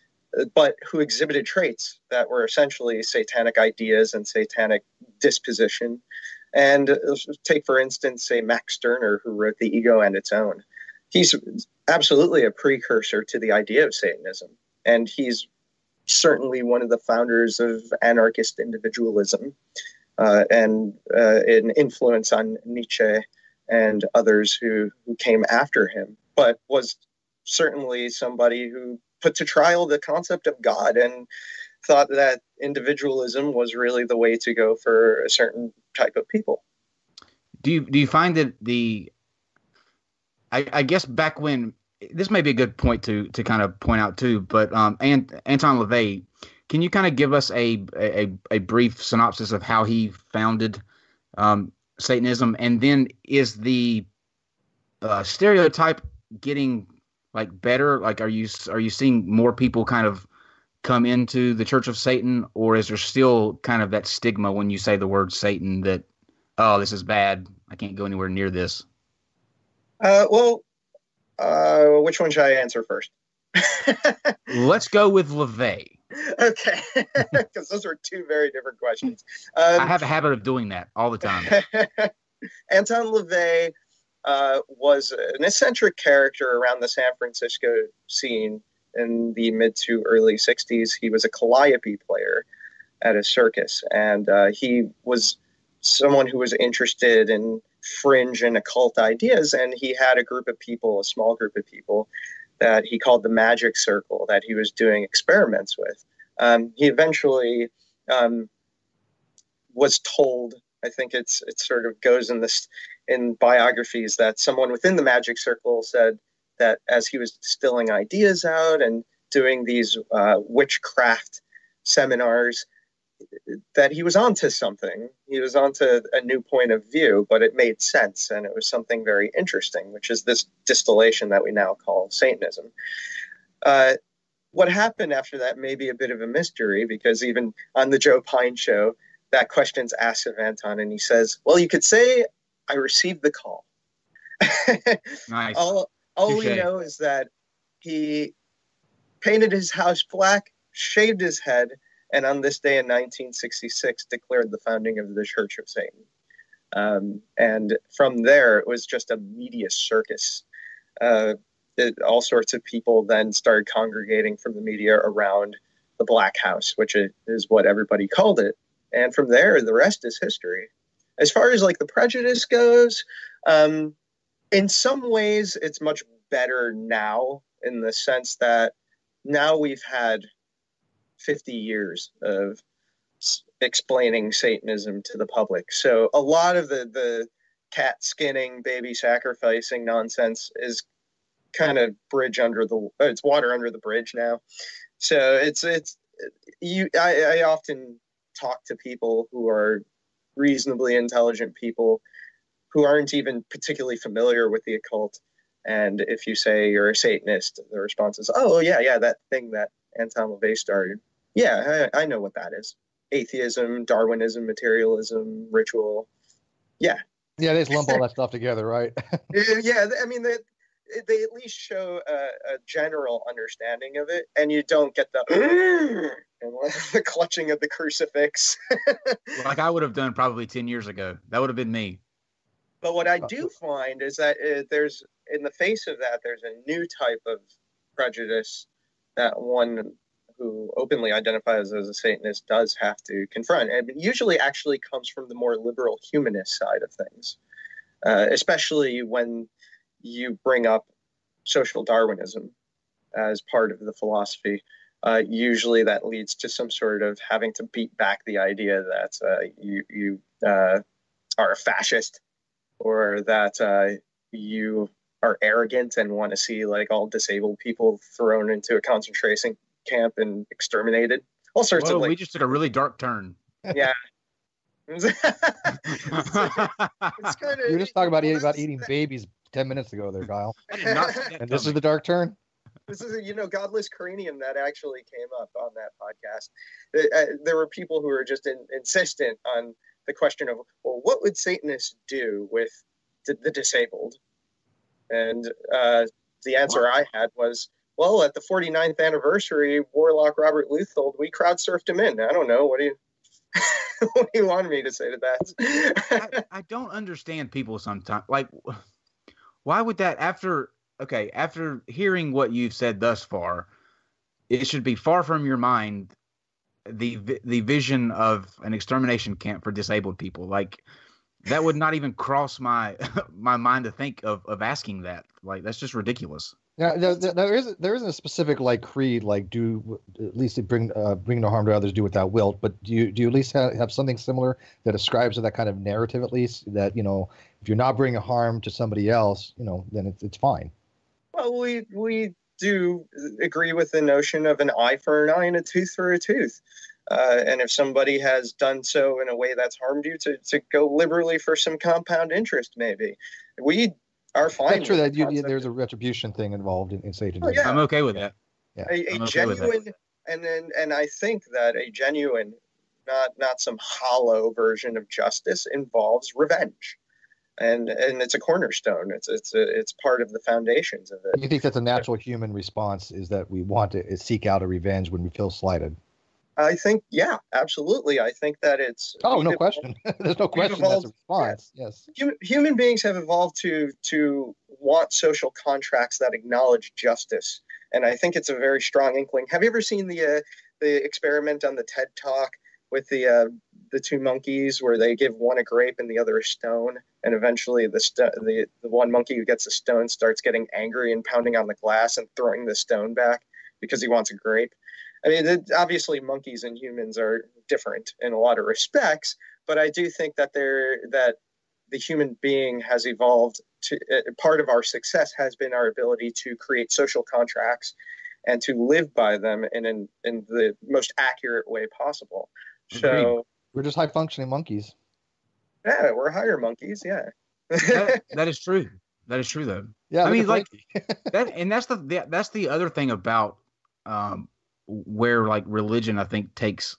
Speaker 5: but who exhibited traits that were essentially satanic ideas and satanic disposition. And take, for instance, say Max Stirner, who wrote The Ego and Its Own. He's absolutely a precursor to the idea of Satanism. And he's certainly one of the founders of anarchist individualism uh, and uh, an influence on Nietzsche and others who, who came after him, but was certainly somebody who put to trial the concept of God and thought that individualism was really the way to go for a certain type of people.
Speaker 3: Do you, do you find that the I, I guess back when this may be a good point to to kind of point out too, but um, Ant, Anton LaVey, can you kind of give us a a, a brief synopsis of how he founded um, Satanism, and then is the uh, stereotype getting like better? Like, are you are you seeing more people kind of come into the Church of Satan, or is there still kind of that stigma when you say the word Satan that, oh, this is bad, I can't go anywhere near this?
Speaker 5: Uh, well, uh, which one should I answer first?
Speaker 3: Let's go with LaVey.
Speaker 5: Okay, because those are two very different questions. Um,
Speaker 3: I have a habit of doing that all the time.
Speaker 5: Anton LaVey uh, was an eccentric character around the San Francisco scene in the mid to early sixties. He was a calliope player at a circus, and uh, he was someone who was interested in fringe and occult ideas, and he had a group of people, a small group of people, that he called the Magic Circle, that he was doing experiments with. Um, he eventually um, was told, I think it's it sort of goes in this in biographies, that someone within the Magic Circle said that as he was distilling ideas out and doing these uh, witchcraft seminars, that he was onto something. He was onto a new point of view, but it made sense, and it was something very interesting, which is this distillation that we now call Satanism. Uh, what happened after that may be a bit of a mystery, because even on the Joe Pine show, that question's asked of Anton, and he says, well, you could say I received the call.
Speaker 3: Nice.
Speaker 5: All, all we know is that he painted his house black, shaved his head, and on this day in nineteen sixty-six declared the founding of the Church of Satan. Um, and from there, it was just a media circus. Uh, it, all sorts of people then started congregating from the media around the Black House, which is what everybody called it. And from there, the rest is history. As far as like the prejudice goes, um, in some ways it's much better now, in the sense that now we've had fifty years of s- explaining Satanism to the public. So a lot of the, the cat skinning, baby sacrificing nonsense is kind of bridge under the, it's water under the bridge now. So it's, it's, you, I, I often talk to people who are reasonably intelligent people who aren't even particularly familiar with the occult. And if you say you're a Satanist, the response is, oh, yeah, yeah, that thing that Anton LaVey started. Yeah, I, I know what that is. Atheism, Darwinism, materialism, ritual. Yeah.
Speaker 4: Yeah, they just lump all that stuff together, right?
Speaker 5: Yeah, I mean, they, they at least show a, a general understanding of it, and you don't get the, and the clutching of the crucifix.
Speaker 3: Like I would have done probably ten years ago. That would have been me.
Speaker 5: But what I do find is that uh, there's, in the face of that, there's a new type of prejudice that one who openly identifies as a Satanist does have to confront. And it usually actually comes from the more liberal humanist side of things, uh, especially when you bring up social Darwinism as part of the philosophy. Uh, usually that leads to some sort of having to beat back the idea that uh, you, you uh, are a fascist, or that uh, you are arrogant and want to see like all disabled people thrown into a concentration camp and exterminated. All sorts
Speaker 3: Whoa,
Speaker 5: of like.
Speaker 3: We just took a really dark turn.
Speaker 5: Yeah. it's, it's kind of,
Speaker 4: you were just talking about,
Speaker 5: well,
Speaker 4: eating, about eating babies ten minutes ago there, Kyle.
Speaker 3: I did not see that
Speaker 4: And this is
Speaker 3: coming.
Speaker 4: the dark turn?
Speaker 5: This is a, you know, Godless Cranium that actually came up on that podcast. Uh, there were people who were just in, insistent on the question of, well, what would Satanists do with the, the disabled? And uh, the answer I had was, well, at the forty-ninth anniversary, Warlock Robert Luthold, we crowd surfed him in. I don't know. What do you what do you want me to say to that?
Speaker 3: I, I don't understand people sometimes. Like, why would that, after, okay, after hearing what you've said thus far, it should be far from your mind the the vision of an extermination camp for disabled people. Like, that would not even cross my my mind to think of, of asking that. Like, that's just ridiculous.
Speaker 4: Yeah, there, there, there isn't there isn't a specific like creed like do at least bring uh, bring no harm to others, do without wilt. But do you do you at least have, have something similar that ascribes to that kind of narrative, at least that, you know, if you're not bringing harm to somebody else, you know, then it's it's fine.
Speaker 5: Well, we we do agree with the notion of an eye for an eye and a tooth for a tooth. Uh, and if somebody has done so in a way that's harmed you, to, to go liberally for some compound interest, maybe. We are fine.
Speaker 4: That's true that you,
Speaker 5: concept.
Speaker 4: there's a retribution thing involved in, in Satanism.
Speaker 5: Oh, yeah.
Speaker 3: I'm okay with that.
Speaker 4: Yeah.
Speaker 5: A, a
Speaker 3: I'm okay with that.
Speaker 5: genuine, and then and I think that a genuine, not not some hollow version of justice, involves revenge, and and it's a cornerstone. It's it's a, it's part of the foundations of it.
Speaker 4: You think that's a natural human response, is that we want to seek out a revenge when we feel slighted?
Speaker 5: I think, yeah, absolutely. I think that it's.
Speaker 4: Oh, no question. There's no question that's a response. Yes.
Speaker 5: Human, human beings have evolved to to want social contracts that acknowledge justice, and I think it's a very strong inkling. Have you ever seen the uh, the experiment on the TED Talk with the uh, the two monkeys where they give one a grape and the other a stone, and eventually the st- the the one monkey who gets a stone starts getting angry and pounding on the glass and throwing the stone back because he wants a grape? I mean, it, obviously, monkeys and humans are different in a lot of respects, but I do think that they're, that the human being has evolved to uh, part of our success has been our ability to create social contracts and to live by them in in, in the most accurate way possible. So
Speaker 4: we're just high functioning monkeys.
Speaker 5: Yeah, we're higher monkeys. Yeah,
Speaker 3: that, that is true. That is true, though.
Speaker 4: Yeah,
Speaker 3: I mean, like that, and that's the, the that's the other thing about. Um, where like religion, I think, takes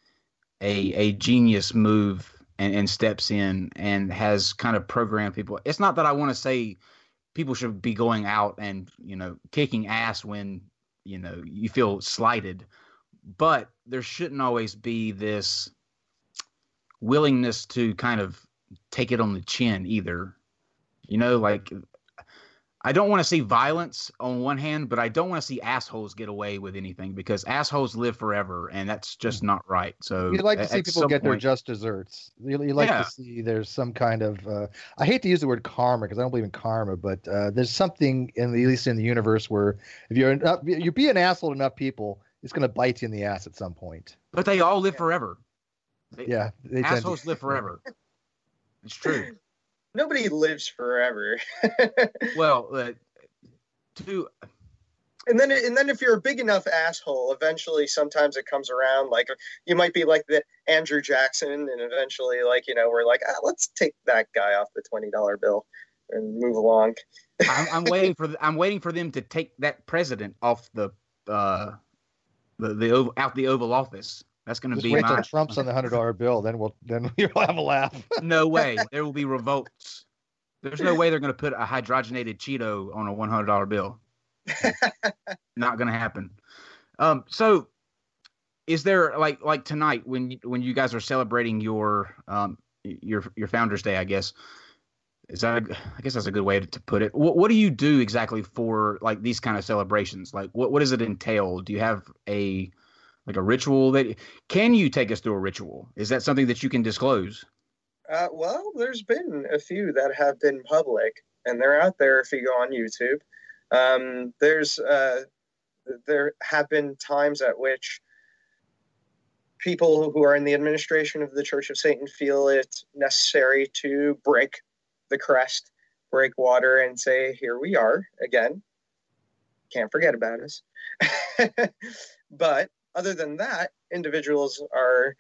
Speaker 3: a a genius move and, and steps in and has kind of programmed people. It's not that I want to say people should be going out and, you know, kicking ass when, you know, you feel slighted, but there shouldn't always be this willingness to kind of take it on the chin either. You know, like I don't want to see violence on one hand, but I don't want to see assholes get away with anything because assholes live forever, and that's just not right. So
Speaker 4: you'd like to
Speaker 3: at,
Speaker 4: see
Speaker 3: at
Speaker 4: people
Speaker 3: some
Speaker 4: get their
Speaker 3: point-
Speaker 4: just desserts. You, you like
Speaker 3: Yeah.
Speaker 4: to see there's some kind of. Uh, I hate to use the word karma because I don't believe in karma, but uh, there's something in the, at least in the universe where if you're enough, you be an asshole to enough people, it's going to bite you in the ass at some point.
Speaker 3: But they all live forever. They,
Speaker 4: Yeah, they tend to-
Speaker 3: assholes live forever. It's true.
Speaker 5: Nobody lives forever.
Speaker 3: Well, uh, to
Speaker 5: And then, and then, if you're a big enough asshole, eventually, sometimes it comes around. Like you might be like the Andrew Jackson, and eventually, like you know, we're like, ah, let's take that guy off the twenty dollar bill and move along.
Speaker 3: I'm, I'm waiting for the, I'm waiting for them to take that president off the uh, the the Oval, out the Oval Office. That's going to
Speaker 4: Just
Speaker 3: be
Speaker 4: wait
Speaker 3: my
Speaker 4: till Trump's on the hundred dollar bill, then we'll then we'll have a laugh.
Speaker 3: no way. There will be revolts. There's no way they're going to put a hydrogenated Cheeto on a one hundred dollar bill. Not going to happen. Um, so, is there like like tonight when you, when you guys are celebrating your um your your Founders Day? I guess is that a, I guess that's a good way to, to put it. What what do you do exactly for like these kind of celebrations? Like what what does it entail? Do you have a like a ritual that can you take us through a ritual? Is that something that you can disclose?
Speaker 5: Uh, well, there's been a few that have been public, and they're out there if you go on YouTube. Um, there's uh, there have been times at which people who are in the administration of the Church of Satan feel it necessary to break the crest, break water, and say, here we are again. Can't forget about us. But other than that, individuals are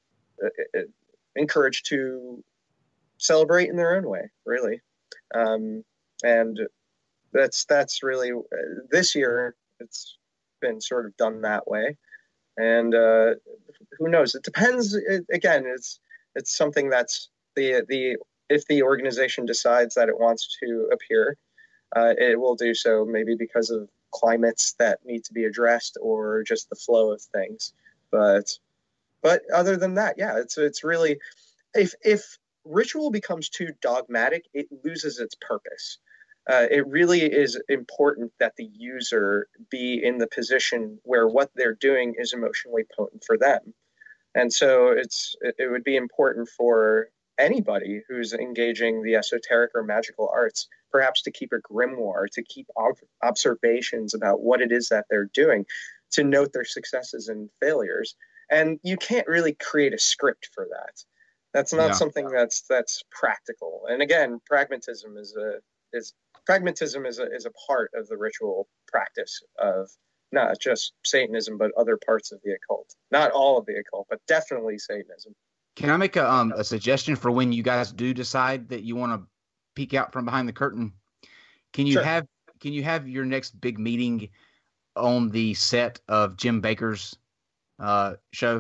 Speaker 5: uh, encouraged to celebrate in their own way, really. Um, and that's that's really, uh, this year, it's been sort of done that way. And uh, who knows? It depends. It, again, it's it's something that's the the if the organization decides that it wants to appear, uh, it will do so maybe because of climates that need to be addressed or just the flow of things. But but other than that, yeah, it's it's really if if ritual becomes too dogmatic, it loses its purpose. Uh, it really is important that the user be in the position where what they're doing is emotionally potent for them. And so it's it would be important for anybody who's engaging the esoteric or magical arts, perhaps to keep a grimoire, to keep ob- observations about what it is that they're doing, to note their successes and failures. And you can't really create a script for that. That's not
Speaker 3: Yeah.
Speaker 5: something that's that's practical. And again, pragmatism is a is pragmatism is a is a part of the ritual practice of not just Satanism, but other parts of the occult. Not all of the occult, but definitely Satanism.
Speaker 3: Can I make a um a suggestion for when you guys do decide that you want to peek out from behind the curtain? Can you
Speaker 5: Sure.
Speaker 3: have can you have your next big meeting on the set of Jim Baker's uh show?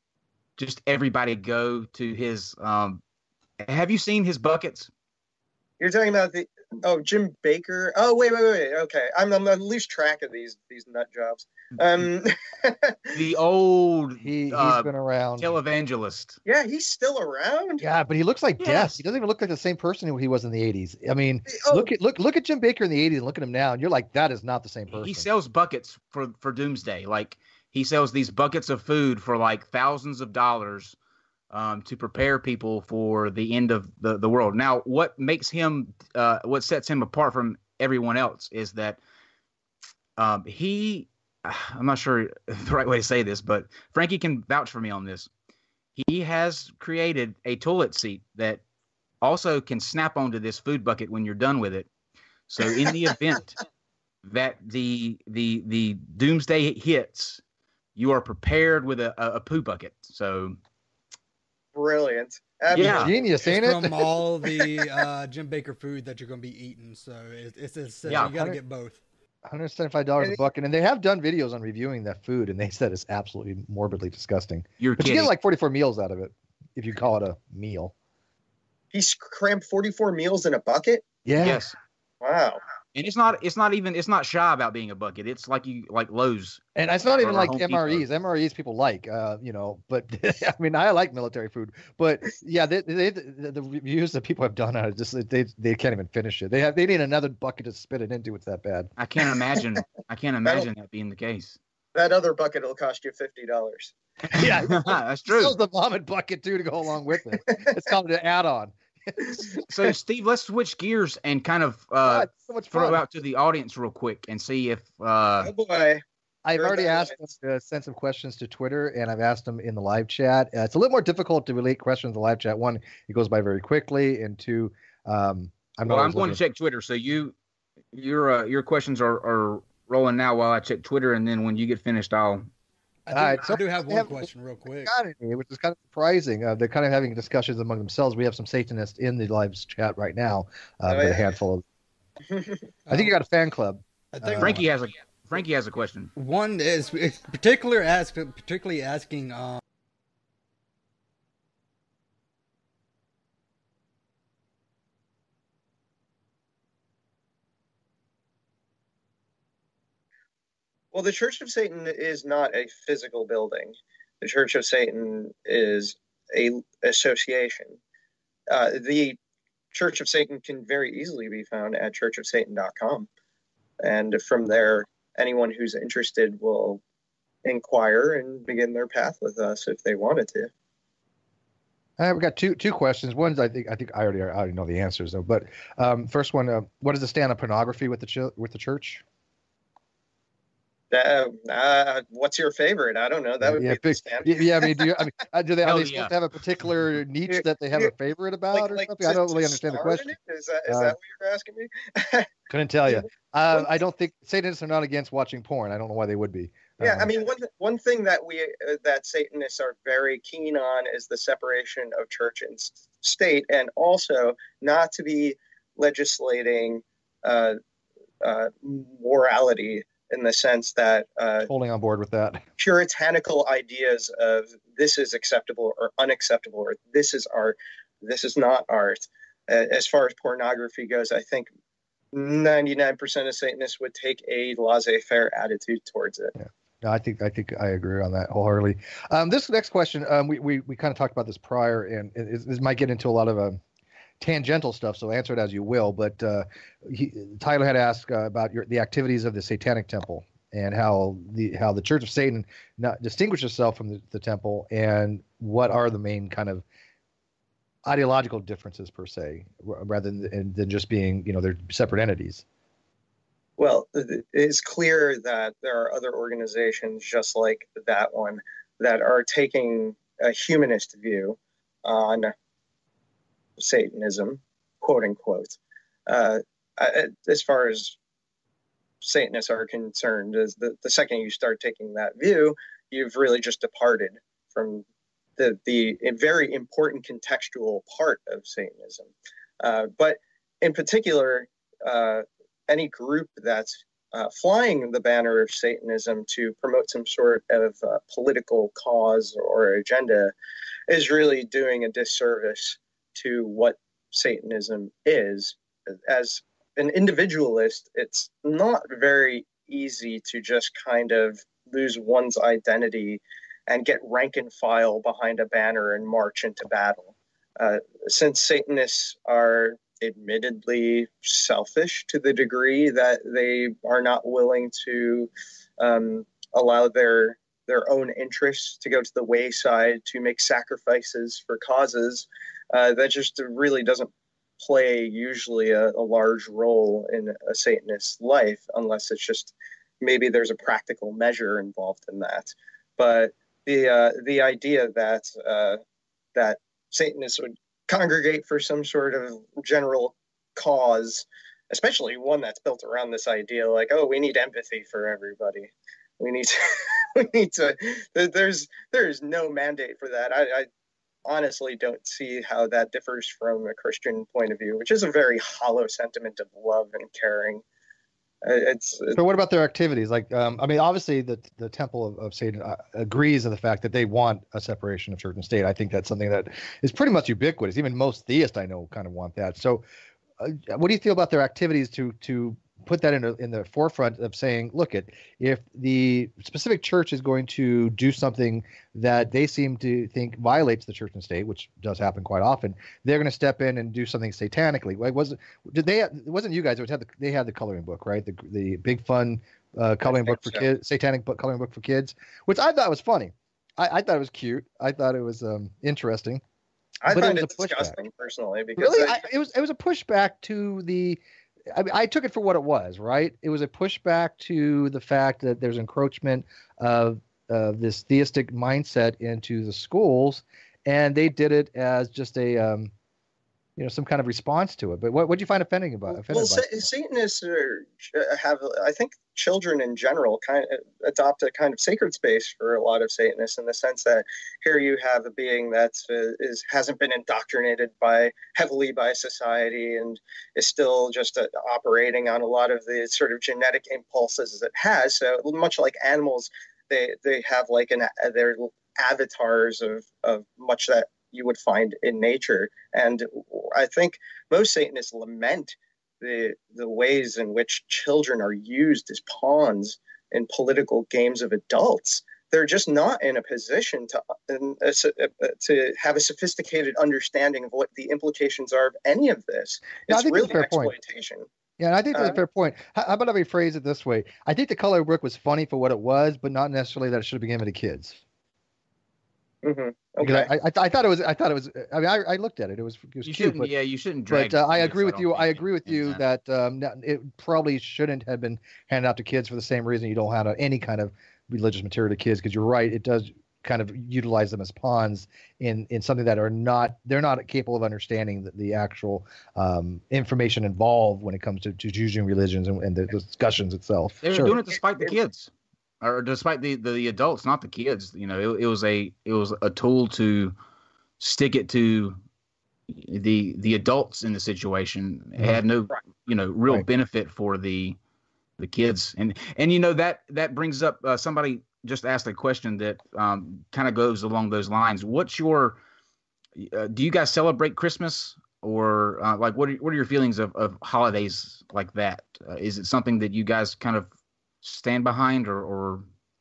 Speaker 3: Just everybody go to his um have you seen his buckets?
Speaker 5: You're talking about the oh Jim Baker. Oh wait wait wait. Okay, I'm I'm I lose track of these these nut jobs. Um,
Speaker 3: The old
Speaker 4: He he's
Speaker 3: uh,
Speaker 4: been around.
Speaker 3: televangelist.
Speaker 5: yeah, he's still around.
Speaker 4: Yeah, but he looks like death.
Speaker 3: Yes.
Speaker 4: He doesn't even look like the same person who he was in the eighties. I mean,
Speaker 5: Oh.
Speaker 4: look at look look at Jim Baker in the eighties and look at him now, and you're like, that is not the same person.
Speaker 3: He sells buckets for for doomsday. Like he sells these buckets of food for like thousands of dollars um, to prepare people for the end of the, the world. Now, what makes him, uh, what sets him apart from everyone else is that um, he, I'm not sure the right way to say this, but Frankie can vouch for me on this. He has created a toilet seat that also can snap onto this food bucket when you're done with it. So in the event that the the the doomsday hits, you are prepared with a, a, a poo bucket. So
Speaker 5: Brilliant.
Speaker 3: Yeah.
Speaker 4: Genius, ain't
Speaker 6: It's
Speaker 4: it?
Speaker 6: from all the uh, Jim Baker food that you're going to be eating. So it, it's, it's,
Speaker 3: Yeah.
Speaker 6: you got to get both.
Speaker 4: one hundred seventy-five dollars a bucket, and they have done videos on reviewing that food, and they said it's absolutely morbidly disgusting.
Speaker 3: you're
Speaker 4: But you
Speaker 3: kidding.
Speaker 4: get like forty-four meals out of it if you call it a meal.
Speaker 5: He's crammed forty-four meals in a bucket.
Speaker 4: Yeah.
Speaker 3: Yes.
Speaker 5: Wow.
Speaker 3: And it's not it's not even it's not shy about being a bucket. It's like you like Lowe's.
Speaker 4: And it's not even
Speaker 3: Or
Speaker 4: like
Speaker 3: Home
Speaker 4: M R Es.
Speaker 3: Depot.
Speaker 4: M R Es people like, uh, you know, but I mean, I like military food, but yeah, they, they, the, the reviews that people have done on it, just they they can't even finish it. They have they need another bucket to spit it into. It's that bad.
Speaker 3: I can't imagine. I can't imagine that being the case.
Speaker 5: That other bucket will cost you fifty dollars.
Speaker 4: Yeah,
Speaker 3: That's true.
Speaker 4: Sells the vomit bucket too to go along with it. It's called an add-on.
Speaker 3: So, Steve, let's switch gears and kind of uh,
Speaker 4: God, it's so much
Speaker 3: throw
Speaker 4: fun.
Speaker 3: out to the audience real quick and see if uh,
Speaker 5: Oh boy.
Speaker 4: I've
Speaker 5: Sure
Speaker 4: already
Speaker 5: that
Speaker 4: asked them to send some questions to Twitter, and I've asked them in the live chat. Uh, it's a little more difficult to relate questions in the live chat. One, it goes by very quickly, and two, um, I'm
Speaker 3: well,
Speaker 4: not
Speaker 3: I'm
Speaker 4: always
Speaker 3: going to
Speaker 4: looking-
Speaker 3: check Twitter. So you your uh, your questions are, are rolling now while I check Twitter, and then when you get finished, I'll.
Speaker 6: I do,
Speaker 4: All right,
Speaker 6: I
Speaker 4: so
Speaker 6: do have
Speaker 4: they
Speaker 6: one
Speaker 4: have-
Speaker 6: question real quick.
Speaker 4: got any, which is kind of surprising. Uh, they're kind of having discussions among themselves. We have some Satanists in the live chat right now. Uh,
Speaker 5: Oh,
Speaker 4: with
Speaker 5: yeah.
Speaker 4: a handful of. I think you got a fan club.
Speaker 6: I think
Speaker 4: Uh,
Speaker 3: Frankie has a Frankie has a question.
Speaker 6: one is it's particular ask particularly asking um
Speaker 5: Well, the Church of Satan is not a physical building. The Church of Satan is a association. Uh, the Church of Satan can very easily be found at church of satan dot com. And from there, anyone who's interested will inquire and begin their path with us if they wanted to.
Speaker 4: Uh, we got two two questions. One's I think I think I already I already know the answers though. But um, first one, uh, what is the stand on pornography with the ch- with the church?
Speaker 5: Uh, uh, what's your favorite? I don't know. That would
Speaker 4: yeah,
Speaker 5: be the
Speaker 4: big,
Speaker 5: stand.
Speaker 4: yeah, yeah. I mean, do you, I mean, uh, do they are
Speaker 3: Hell
Speaker 4: they
Speaker 3: yeah.
Speaker 4: supposed to have a particular niche that they have a favorite about
Speaker 5: Like,
Speaker 4: or
Speaker 5: like
Speaker 4: something? I
Speaker 5: to-
Speaker 4: don't
Speaker 5: to
Speaker 4: really understand the
Speaker 5: star in
Speaker 4: question.
Speaker 5: it? Is that is
Speaker 4: Uh,
Speaker 5: that what you're asking me?
Speaker 4: Couldn't tell you. Uh, I don't think Satanists are not against watching porn. I don't know why they would be.
Speaker 5: Yeah,
Speaker 4: Um,
Speaker 5: I mean, one one thing that we uh, that Satanists are very keen on is the separation of church and s- state, and also not to be legislating uh, uh, morality in the sense that uh,
Speaker 4: holding on board with that.
Speaker 5: puritanical ideas of this is acceptable or unacceptable, or this is art, this is not art. Uh, as far as pornography goes, I think ninety-nine percent of Satanists would take a laissez-faire attitude towards it.
Speaker 4: No, I think I think I agree on that wholeheartedly. Um, this next question, um, we, we we kind of talked about this prior, and it, this might get into a lot of um, tangential stuff. So answer it as you will. But uh, he, Tyler had asked uh, about your, the activities of the Satanic Temple and how the how the Church of Satan not distinguishes itself from the, the temple, and what are the main kind of ideological differences per se, r- rather than, than just being you know they're separate entities.
Speaker 5: Well, it is clear that there are other organizations just like that one that are taking a humanist view on Satanism, quote unquote. Uh, I- as far as Satanists are concerned, is the, the second you start taking that view, you've really just departed from the the very important contextual part of Satanism. Uh, but in particular, uh, any group that's uh, flying the banner of Satanism to promote some sort of uh, political cause or agenda is really doing a disservice to what Satanism is. As an individualist, it's not very easy to just kind of lose one's identity and get rank and file behind a banner and march into battle. Uh, since Satanists are admittedly selfish to the degree that they are not willing to um, allow their their own interests to go to the wayside to make sacrifices for causes, uh, that just really doesn't play usually a, a large role in a Satanist's life, unless it's just maybe there's a practical measure involved in that. But the uh, the idea that uh, that Satanists would congregate for some sort of general cause, especially one that's built around this idea like, oh, we need empathy for everybody. We need to, we need to, there's, there's no mandate for that. I, I honestly don't see how that differs from a Christian point of view, which is a very hollow sentiment of love and caring. It's, it's
Speaker 4: So what about their activities? Like, um, I mean, obviously the the Temple of, of Satan uh, agrees on the fact that they want a separation of church and state. I think that's something that is pretty much ubiquitous. Even most theists I know kind of want that. So uh, what do you feel about their activities to to put that in a, in the forefront of saying, look, it if the specific church is going to do something that they seem to think violates the church and state, which does happen quite often, they're going to step in and do something satanically. Like, was did they? It wasn't you guys. It was had the, they had the coloring book, right? The the big fun uh, coloring book for
Speaker 5: so.
Speaker 4: kids, satanic book coloring book for kids, which I thought was funny. I, I thought it was cute. I thought it was um, interesting.
Speaker 5: I
Speaker 4: but
Speaker 5: find
Speaker 4: it,
Speaker 5: it,
Speaker 4: was
Speaker 5: it disgusting personally because
Speaker 4: really,
Speaker 5: it,
Speaker 4: I, it was it was a pushback to the. I mean, I took it for what it was, right? It was a pushback to the fact that there's encroachment of of this theistic mindset into the schools, and they did it as just a um, you know, some kind of response to it. But what what do you find offending about? Offended
Speaker 5: well,
Speaker 4: by
Speaker 5: sa- Satanists are, have, I think, children in general kind of adopt a kind of sacred space for a lot of Satanists in the sense that here you have a being that uh, is hasn't been indoctrinated by heavily by society and is still just uh, operating on a lot of the sort of genetic impulses it has. So much like animals, they they have like an they're avatars of of much that you would find in nature. And I think most Satanists lament the the ways in which children are used as pawns in political games of adults. They're just not in a position to uh, to have a sophisticated understanding of what the implications are of any of this.
Speaker 4: No,
Speaker 5: it's
Speaker 4: I think
Speaker 5: really
Speaker 4: that's a fair point.
Speaker 5: exploitation.
Speaker 4: Yeah, and I think that's
Speaker 5: Uh,
Speaker 4: a fair point. How, how about I rephrase it this way? I think the color book was funny for what it was, but not necessarily that it should have been given to kids.
Speaker 5: Mm-hmm.
Speaker 4: Because
Speaker 5: Okay.
Speaker 4: I, I, I thought it was. I thought it was. I mean, I, I looked at it. It was. It was
Speaker 3: You
Speaker 4: cute.
Speaker 3: shouldn't.
Speaker 4: But,
Speaker 3: yeah, you shouldn't drag.
Speaker 4: but uh, I
Speaker 3: kids,
Speaker 4: agree with
Speaker 3: don't
Speaker 4: you. I
Speaker 3: think,
Speaker 4: agree with
Speaker 3: in-
Speaker 4: you
Speaker 3: in
Speaker 4: that um, no- it probably shouldn't have been handed out to kids for the same reason you don't hand out any kind of religious material to kids. Because you're right, it does kind of utilize them as pawns in in something that are not. They're not capable of understanding the, the actual um, information involved when it comes to, to choosing religions and, and the, the discussions itself.
Speaker 3: They were
Speaker 4: Sure.
Speaker 3: doing it despite the kids, or despite the, the adults, not the kids. You know, it, it was a it was a tool to stick it to the the adults in the situation. It had no, you know, real
Speaker 4: Right.
Speaker 3: benefit for the the kids. And and you know that that brings up uh, somebody just asked a question that um, kind of goes along those lines. What's your uh, do you guys celebrate Christmas? Or uh, like, what are, what are your feelings of, of holidays like that? Uh, is it something that you guys kind of stand behind, or, or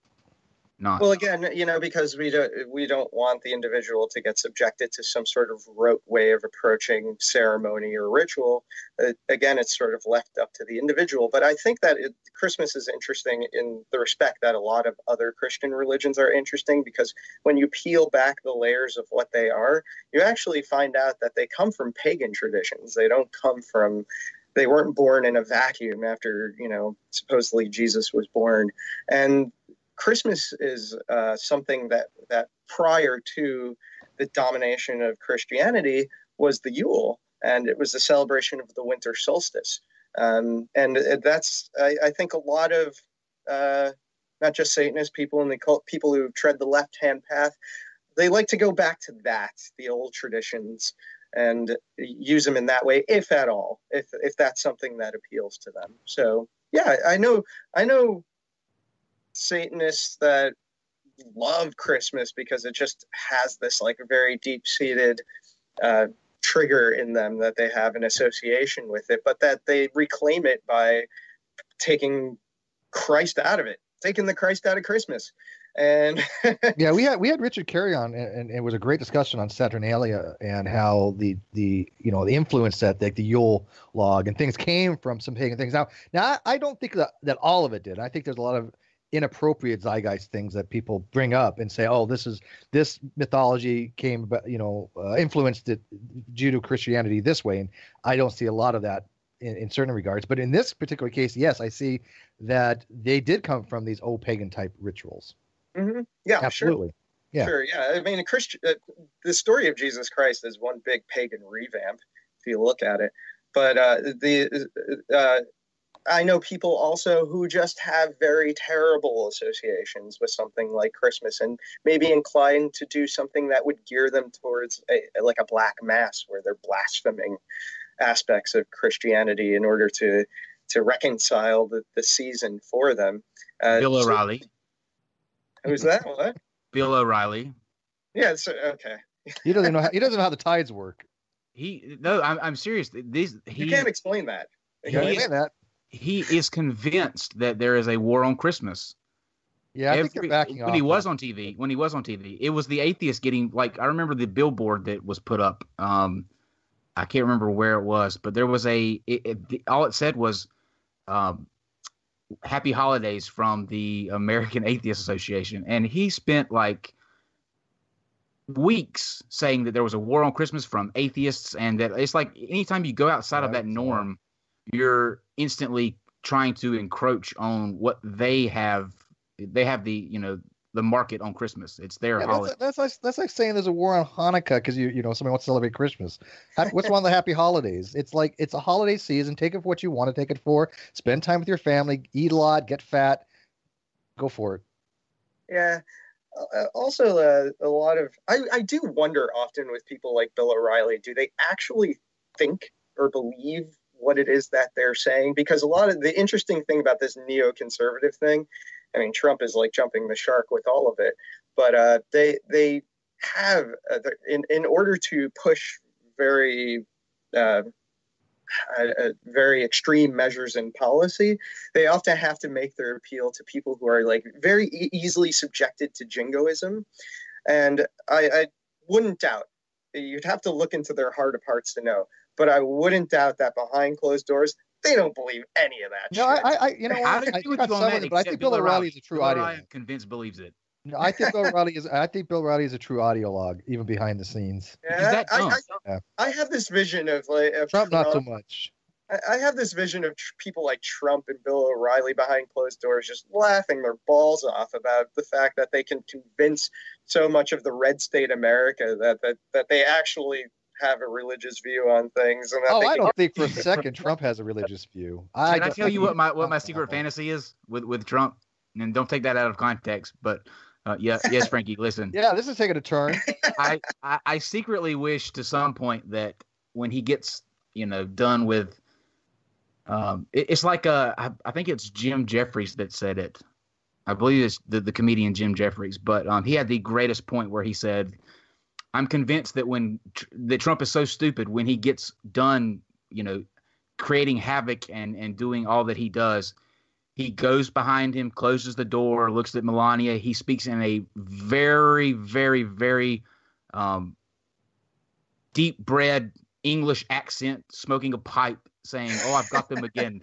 Speaker 3: not?
Speaker 5: Well, again, you know, because we don't we don't want the individual to get subjected to some sort of rote way of approaching ceremony or ritual. Uh, again, it's sort of left up to the individual. But I think that it, Christmas is interesting in the respect that a lot of other Christian religions are interesting, because when you peel back the layers of what they are, you actually find out that they come from pagan traditions. They don't come from they weren't born in a vacuum after, you know, supposedly Jesus was born. And Christmas is uh, something that, that prior to the domination of Christianity was the Yule, and it was the celebration of the winter solstice. Um, and that's, I, I think, a lot of uh, not just Satanist people and the cult, people who tread the left-hand path, they like to go back to that, the old traditions, and use them in that way, if at all, if if that's something that appeals to them. So yeah, I know, I know. Satanists that love Christmas because it just has this like very deep-seated uh, trigger in them that they have an association with it, but that they reclaim it by taking Christ out of it, taking the Christ out of Christmas. And
Speaker 4: yeah, we had we had Richard Carey on, and, and it was a great discussion on Saturnalia and how the the you know the influence that like the Yule log and things came from some pagan things. Now, now I, I don't think that that all of it did. I think there's a lot of inappropriate zeitgeist things that people bring up and say, oh, this is this mythology came about, you know, uh, influenced it, Judeo-Christianity this way. And I don't see a lot of that in, in certain regards. But in this particular case, yes, I see that they did come from these old pagan type rituals.
Speaker 5: mm-hmm. yeah,
Speaker 4: Absolutely.
Speaker 5: Sure.
Speaker 4: Yeah.
Speaker 5: Sure. Yeah. I mean, a Christian, uh, the story of Jesus Christ is one big pagan revamp, if you look at it. But uh, the, uh, I know people also who just have very terrible associations with something like Christmas and maybe inclined to do something that would gear them towards a, like a black mass where they're blaspheming aspects of Christianity in order to to reconcile the, the season for them. Uh,
Speaker 3: Bill
Speaker 5: so-
Speaker 3: O'Reilly.
Speaker 5: Who's that? What?
Speaker 3: Bill O'Reilly.
Speaker 5: Yeah. So, okay.
Speaker 4: He doesn't know how, he doesn't know how the tides work.
Speaker 3: He no, I'm I'm serious. These he
Speaker 5: You can't explain that.
Speaker 4: You
Speaker 3: He-
Speaker 4: understand that?
Speaker 3: he is convinced that there is a war on Christmas.
Speaker 4: Yeah, I
Speaker 3: Every,
Speaker 4: think they're backing
Speaker 3: when
Speaker 4: off.
Speaker 3: he was
Speaker 4: that.
Speaker 3: on T V. When he was on T V, it was the atheist getting like I remember the billboard that was put up. Um, I can't remember where it was, but there was a. It, it, all it said was, um, "Happy Holidays" from the American Atheist Association, and he spent like weeks saying that there was a war on Christmas from atheists, and that it's like anytime you go outside
Speaker 4: Yeah,
Speaker 3: of that
Speaker 4: that's
Speaker 3: norm, you're instantly trying to encroach on what they have. They have the you know the market on Christmas. It's their
Speaker 4: Yeah,
Speaker 3: holiday.
Speaker 4: that's, that's like that's like saying there's a war on Hanukkah because you you know somebody wants to celebrate Christmas. How, what's wrong with the happy holidays? It's like it's a holiday season. Take it for what you want to take it for. Spend time with your family. Eat a lot. Get fat. Go for it.
Speaker 5: Yeah. Uh, also, uh, a lot of I, I do wonder often with people like Bill O'Reilly, do they actually think or believe what it is that they're saying? Because a lot of the interesting thing about this neoconservative thing, I mean, Trump is like jumping the shark with all of it, but uh, they they have uh, in in order to push very uh, uh, very extreme measures in policy, they often have to make their appeal to people who are like very e- easily subjected to jingoism, and I, I wouldn't doubt. You'd have to look into their heart of hearts to know, but I wouldn't doubt that behind closed doors, they don't believe any of that
Speaker 4: No,
Speaker 5: shit.
Speaker 4: I, I, you know,
Speaker 3: I
Speaker 4: what?
Speaker 3: agree
Speaker 4: I think
Speaker 3: with
Speaker 4: on
Speaker 3: you on
Speaker 4: some
Speaker 3: that,
Speaker 4: of it, but I
Speaker 3: except
Speaker 4: think Bill
Speaker 3: Bill
Speaker 4: O'Reilly
Speaker 3: O'Reilly.
Speaker 4: is a true
Speaker 3: Bill O'Reilly,
Speaker 4: ideologue.
Speaker 3: I'm convinced, believes it.
Speaker 4: No, I think Bill O'Reilly is. I think Bill O'Reilly is a true ideologue, even behind the scenes.
Speaker 3: He's
Speaker 5: Yeah,
Speaker 3: that
Speaker 5: I,
Speaker 3: dumb.
Speaker 5: I,
Speaker 4: Yeah.
Speaker 5: I have this vision of like of
Speaker 4: Trump, not so
Speaker 5: Trump-
Speaker 4: much.
Speaker 5: I I have this vision of tr- people like Trump and Bill O'Reilly behind closed doors just laughing their balls off about the fact that they can convince so much of the red state America that that, that they actually have a religious view on things. And that
Speaker 4: Oh,
Speaker 5: they
Speaker 4: I
Speaker 5: can
Speaker 4: don't think for a second Trump has a religious view. I
Speaker 3: Can I
Speaker 4: don't
Speaker 3: tell you
Speaker 4: think-
Speaker 3: what my what my
Speaker 4: no.
Speaker 3: secret fantasy is with with Trump? And don't take that out of context. But uh, yeah, yes, Frankie, listen.
Speaker 4: Yeah, this is taking a turn.
Speaker 3: I, I I secretly wish to some point that when he gets you know done with, um, it, it's like uh I, I think it's Jim Jeffries that said it. I believe it's the, the comedian Jim Jeffries, but um, he had the greatest point where he said, "I'm convinced that when that Trump is so stupid when he gets done, you know, creating havoc and and doing all that he does." He goes behind him, closes the door, looks at Melania. He speaks in a very, very, very um, deep-bred English accent, smoking a pipe, saying, "Oh, I've got them again."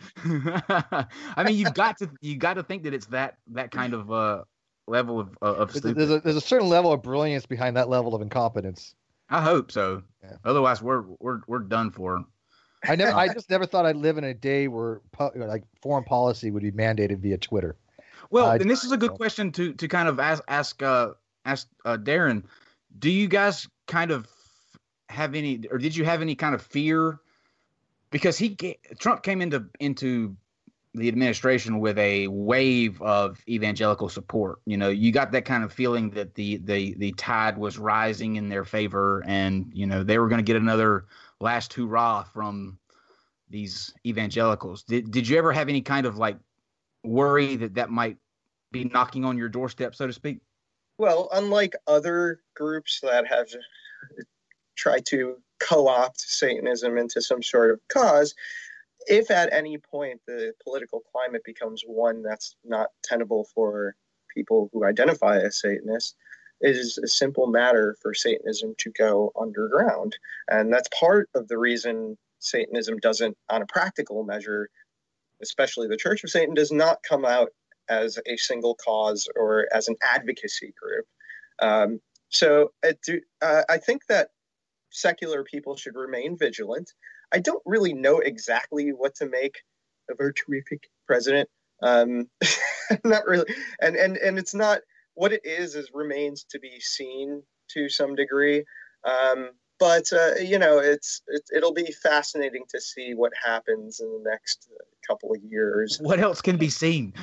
Speaker 3: I mean, you've got to you got to think that it's that that kind of uh, level of uh, of
Speaker 4: There's,
Speaker 3: stupid.
Speaker 4: there's a there's a certain level of brilliance behind that level of incompetence.
Speaker 3: I hope so.
Speaker 4: Yeah.
Speaker 3: Otherwise, we're we're we're done for.
Speaker 4: I never, I just never thought I'd live in a day where po- like foreign policy would be mandated via Twitter.
Speaker 3: Well,
Speaker 4: I-
Speaker 3: and this is a good question to to kind of ask ask uh, ask uh, Darren. Do you guys kind of have any, or did you have any kind of fear? Because he Trump came into into the administration with a wave of evangelical support. You know, you got that kind of feeling that the the the tide was rising in their favor, and you know they were going to get another last hurrah from these evangelicals. Did did you ever have any kind of like worry that that might be knocking on your doorstep, so to speak?
Speaker 5: Well, unlike other groups that have tried to co-opt Satanism into some sort of cause, if at any point the political climate becomes one that's not tenable for people who identify as Satanists, it is a simple matter for Satanism to go underground. And that's part of the reason Satanism doesn't, on a practical measure, especially the Church of Satan, does not come out as a single cause or as an advocacy group. Um, so I, do, uh, I think that secular people should remain vigilant. I don't really know exactly what to make of our terrific president. Um, not really. And, and, and it's not, what it is, is remains to be seen to some degree. Um, but, uh, you know, it's, it, it'll be fascinating to see what happens in the next couple of years.
Speaker 3: What else can be seen?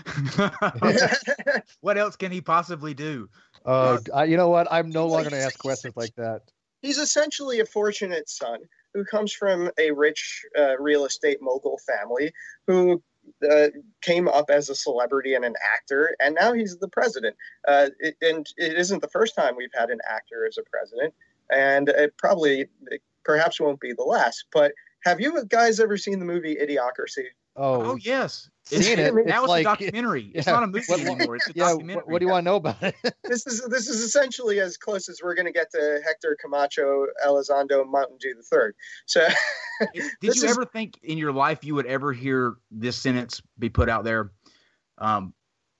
Speaker 3: What else can he possibly do?
Speaker 4: Uh, I, you know what? I'm no
Speaker 5: He's
Speaker 4: longer going to
Speaker 5: like-
Speaker 4: ask questions like that.
Speaker 5: He's essentially a fortunate son who comes from a rich uh, real estate mogul family who uh, came up as a celebrity and an actor, and now he's the president. Uh, it, and it isn't the first time we've had an actor as a president, and it probably, it perhaps won't be the last. But have you guys ever seen the movie Idiocracy?
Speaker 4: Oh,
Speaker 3: Oh yes, it's,
Speaker 4: seen it.
Speaker 3: now
Speaker 4: It's
Speaker 3: it's
Speaker 4: like-
Speaker 3: a documentary. It's
Speaker 4: yeah.
Speaker 3: not a movie
Speaker 4: What-
Speaker 3: anymore. It's a
Speaker 4: yeah.
Speaker 3: documentary.
Speaker 4: What, what do you want to know about it?
Speaker 5: This is this is essentially as close as we're going to get to Hector Camacho Elizondo Mountain Dew the Third. So,
Speaker 3: Did
Speaker 5: this
Speaker 3: you
Speaker 5: is-
Speaker 3: ever think in your life you would ever hear this sentence be put out there? Um,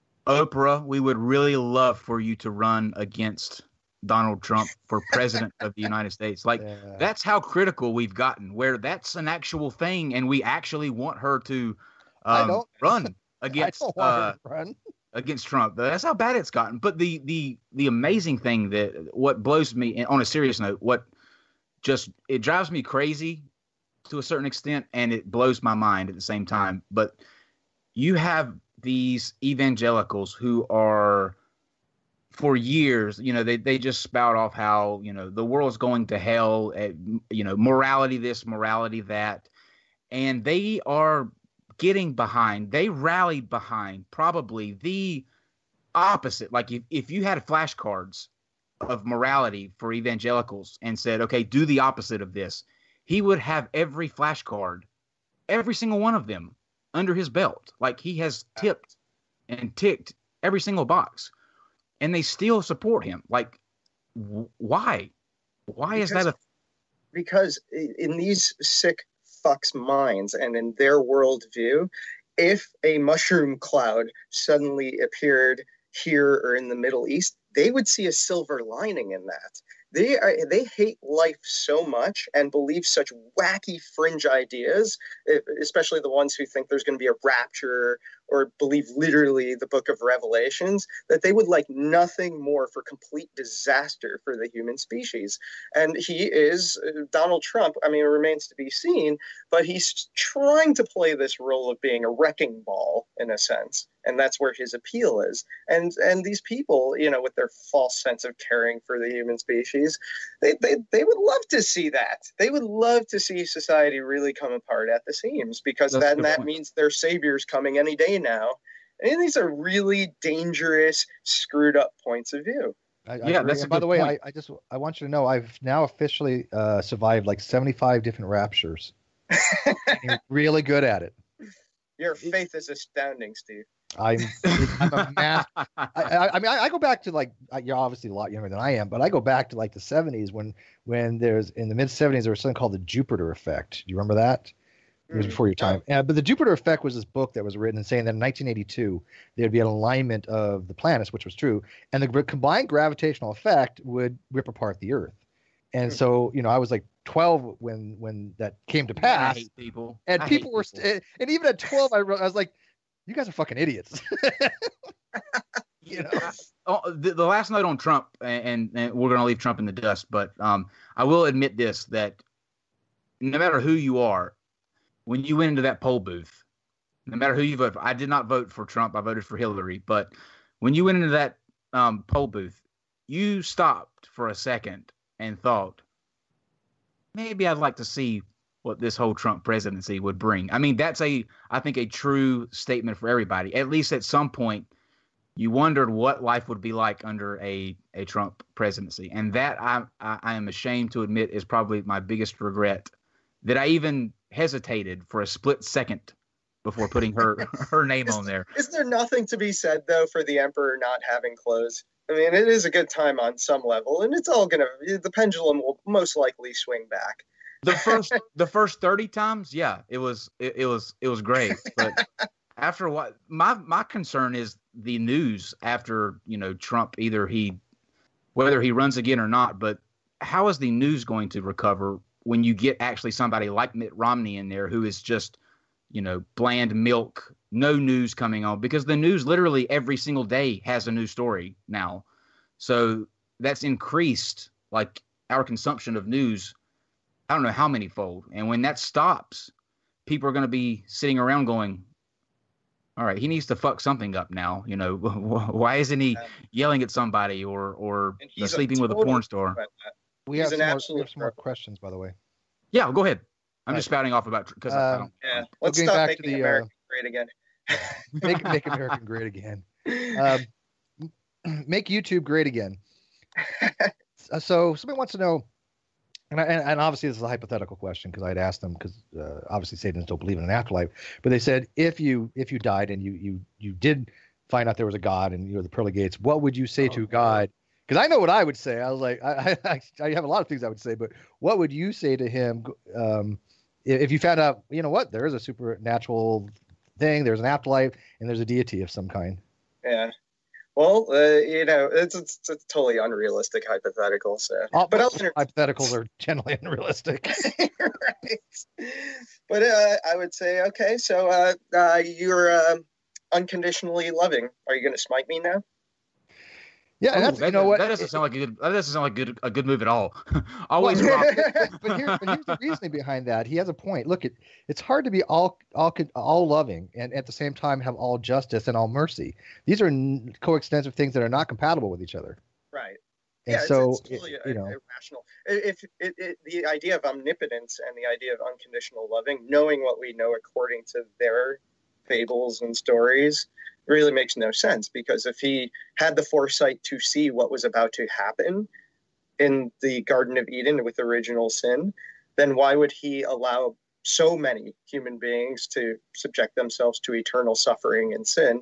Speaker 3: Oprah, we would really love for you to run against Donald Trump for president of the United States. Like,
Speaker 4: Yeah.
Speaker 3: that's how critical we've gotten, where that's an actual thing, and we actually want her to
Speaker 4: I
Speaker 3: um,
Speaker 4: don't-
Speaker 3: run
Speaker 4: I
Speaker 3: against
Speaker 4: don't want
Speaker 3: uh,
Speaker 4: her to run.
Speaker 3: against Trump. That's how bad it's gotten. But the the the amazing thing that what blows me, and on a serious note, what just it drives me crazy to a certain extent, and it blows my mind at the same time. But you have these evangelicals who are, for years, you know, they, they just spout off how, you know, the world's going to hell, at, you know, morality this, morality that. And they are getting behind, they rallied behind probably the opposite. Like if, if you had flashcards of morality for evangelicals and said, okay, do the opposite of this, he would have every flashcard, every single one of them under his belt. Like he has tipped and ticked every single box. And they still support him. Like, w- why? Why is
Speaker 5: Because-
Speaker 3: that a
Speaker 5: because in these sick fucks' minds and in their worldview, if a mushroom cloud suddenly appeared here or in the Middle East, they would see a silver lining in that. They are, they hate life so much and believe such wacky fringe ideas, e- especially the ones who think there's going to be a rapture or believe literally the book of Revelations, that they would like nothing more for complete disaster for the human species. And he is, uh, Donald Trump, I mean, it remains to be seen, but he's trying to play this role of being a wrecking ball in a sense. And that's where his appeal is. And and these people, you know, with their false sense of caring for the human species, they, they, they would love to see that. They would love to see society really come apart at the seams, because
Speaker 3: That's a
Speaker 5: then
Speaker 3: good
Speaker 5: that
Speaker 3: point.
Speaker 5: means their savior's coming any day now. And these are really dangerous, screwed up points of view.
Speaker 4: I, I
Speaker 3: Yeah,
Speaker 4: agree.
Speaker 3: that's a
Speaker 4: And by
Speaker 3: good
Speaker 4: the way, I,
Speaker 3: point.
Speaker 4: I just I want you to know I've now officially uh, survived like seventy-five different raptures. I'm really good at it.
Speaker 5: Your faith is astounding, Steve.
Speaker 4: I'm I'm a math. I, I, I mean, I, I go back to like I- you're obviously a lot younger than I am, but I go back to like the seventies when when there's in the mid seventies there was something called the Jupiter effect. Do you remember that? It was
Speaker 5: Mm.
Speaker 4: before your time. Uh, but the Jupiter effect was this book that was written saying that in nineteen eighty-two there'd be an alignment of the planets, which was true, and the gr- combined gravitational effect would rip apart the Earth. And
Speaker 5: Hmm.
Speaker 4: so, you know, I was like twelve when when that came to
Speaker 3: I
Speaker 4: pass,
Speaker 3: hate people.
Speaker 4: and
Speaker 3: I hate
Speaker 4: people were,
Speaker 3: people.
Speaker 4: st- and even at twelve, I, re- I was like, "You guys are fucking idiots." you know?
Speaker 3: Oh, the, the last note on Trump, and, and we're going to leave Trump in the dust, but um, I will admit this, that no matter who you are, when you went into that poll booth, no matter who you vote for, I did not vote for Trump, I voted for Hillary, but when you went into that um, poll booth, you stopped for a second and thought, maybe I'd like to see what this whole Trump presidency would bring. I mean, that's a, I think, a true statement for everybody. At least at some point, you wondered what life would be like under a, a Trump presidency. And that I, I, I am ashamed to admit is probably my biggest regret, that I even hesitated for a split second before putting her her name on there.
Speaker 5: Is there nothing to be said, though, for the emperor not having clothes? I mean, it is a good time on some level, and it's all going to, the pendulum will most likely swing back.
Speaker 3: The first the first thirty times, yeah, it was it, it was it was great. But after a while, my my concern is the news after, you know, Trump, either he whether he runs again or not, but how is the news going to recover when you get actually somebody like Mitt Romney in there who is just, you know, bland milk, no news coming on, because the news literally every single day has a new story now. So that's increased like our consumption of news, I don't know how many fold. And when that stops, people are going to be sitting around going, all right, he needs to fuck something up now. You know, why isn't he yelling at somebody or, or
Speaker 5: And he's a
Speaker 3: sleeping with a
Speaker 5: total
Speaker 3: porn star?
Speaker 5: About that.
Speaker 4: We
Speaker 5: He's
Speaker 4: have,
Speaker 5: an
Speaker 4: some more, we
Speaker 5: absolute
Speaker 4: have some more
Speaker 5: pro.
Speaker 4: questions, by the way.
Speaker 3: Yeah, go ahead. I'm
Speaker 4: Right.
Speaker 3: just spouting off about because I, I
Speaker 4: Um,
Speaker 3: don't.
Speaker 5: Yeah, let's
Speaker 4: getting
Speaker 5: stop
Speaker 4: back to
Speaker 5: making
Speaker 4: the, uh,
Speaker 5: America great again.
Speaker 4: Make make American great again. Um, make YouTube great again. Uh, so somebody wants to know, And, I, and and obviously this is a hypothetical question because I'd asked them because uh, obviously Satanists don't believe in an afterlife, but they said if you if you died and you you you did find out there was a God and you were the pearly gates, what would you say
Speaker 3: Oh,
Speaker 4: to God? Because I know what I would say. I was like, I, I I have a lot of things I would say, but what would you say to him um, if, if you found out, you know what, there is a supernatural thing, there's an afterlife, and there's a deity of some kind?
Speaker 5: Yeah. Well, uh, you know, it's, it's it's totally unrealistic hypothetical. So,
Speaker 4: All,
Speaker 5: but I'll
Speaker 4: hypotheticals are generally unrealistic.
Speaker 5: right. But uh, I would say, okay, so uh, uh, you're uh, unconditionally loving. Are you going to smite me now?
Speaker 4: Yeah,
Speaker 3: Oh,
Speaker 4: that's,
Speaker 3: that,
Speaker 4: you know what?
Speaker 3: That doesn't
Speaker 4: It-
Speaker 3: sound like a good. That doesn't sound like good a good move at all. Always
Speaker 4: Well,
Speaker 3: rob.
Speaker 4: but, but, here, but here's the reasoning behind that. He has a point. Look, it, it's hard to be all all all loving and at the same time have all justice and all mercy. These are n- coextensive things that are not compatible with each other.
Speaker 5: Right.
Speaker 4: And
Speaker 5: yeah,
Speaker 4: so,
Speaker 5: it's, it's totally
Speaker 4: it- you know,
Speaker 5: irrational. If it, it, the idea of omnipotence and the idea of unconditional loving, knowing what we know according to their fables and stories, really makes no sense. Because if he had the foresight to see what was about to happen in the Garden of Eden with original sin, then why would he allow so many human beings to subject themselves to eternal suffering and sin?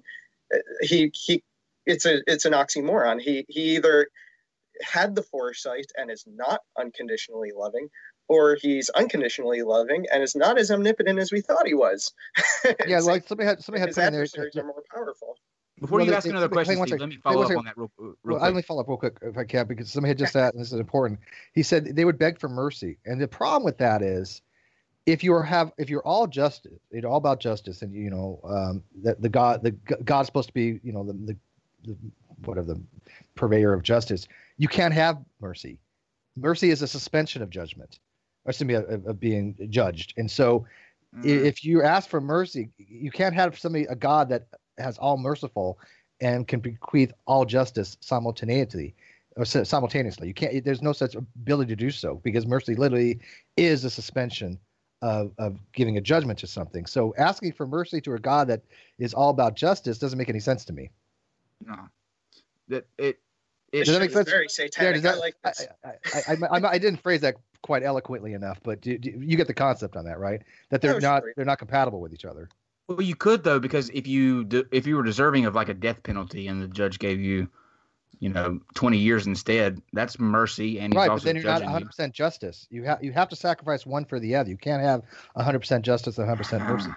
Speaker 5: He he, it's a it's an oxymoron. He he either had the foresight and is not unconditionally loving, or he's unconditionally loving and is not as omnipotent as we thought he was.
Speaker 4: yeah, like somebody had somebody had
Speaker 5: his
Speaker 4: put in there.
Speaker 5: adversaries are more powerful.
Speaker 3: Before
Speaker 4: Well,
Speaker 3: you
Speaker 4: they-
Speaker 3: ask
Speaker 4: they-
Speaker 3: another
Speaker 4: hang
Speaker 3: question,
Speaker 4: on one
Speaker 3: Steve,
Speaker 4: second.
Speaker 3: let me
Speaker 4: Hey,
Speaker 3: follow
Speaker 4: one
Speaker 3: up
Speaker 4: second.
Speaker 3: on that real, real
Speaker 4: Well,
Speaker 3: quick.
Speaker 4: let me follow up real quick if I can, because somebody had just asked, and this is important. He said they would beg for mercy, and the problem with that is, if you are have if you're all justice, it's all about justice, and you know um, that the God the G- God's supposed to be you know the the, the whatever the purveyor of justice. You can't have mercy. Mercy is a suspension of judgment, or excuse me, of, of being judged. And so, i-
Speaker 3: Mm.
Speaker 4: if you ask for mercy, you can't have somebody a God that has all merciful and can bequeath all justice simultaneously or si- simultaneously. You can't. There's no such ability to do so because mercy literally is a suspension of of giving a judgment to something. So asking for mercy to a God that is all about justice doesn't make any sense to me.
Speaker 3: No, that it. It,
Speaker 4: Does that make
Speaker 5: It's
Speaker 4: sense?
Speaker 5: very
Speaker 4: Yeah,
Speaker 5: satanic.
Speaker 4: does that,
Speaker 5: I like this.
Speaker 4: I, I, I, I, I didn't phrase that quite eloquently enough, but do, do, you get the concept on that, right? That they're
Speaker 5: Oh,
Speaker 4: not
Speaker 5: sure.
Speaker 4: they're not compatible with each other.
Speaker 3: well, you could though, because if you de- if you were deserving of like a death penalty and the judge gave you, you know, twenty years instead, that's mercy, and he's
Speaker 4: Right, but
Speaker 3: also
Speaker 4: then you're not
Speaker 3: judging
Speaker 4: one hundred
Speaker 3: you.
Speaker 4: percent justice. You have you have to sacrifice one for the other. You can't have one hundred percent justice and one hundred percent mercy.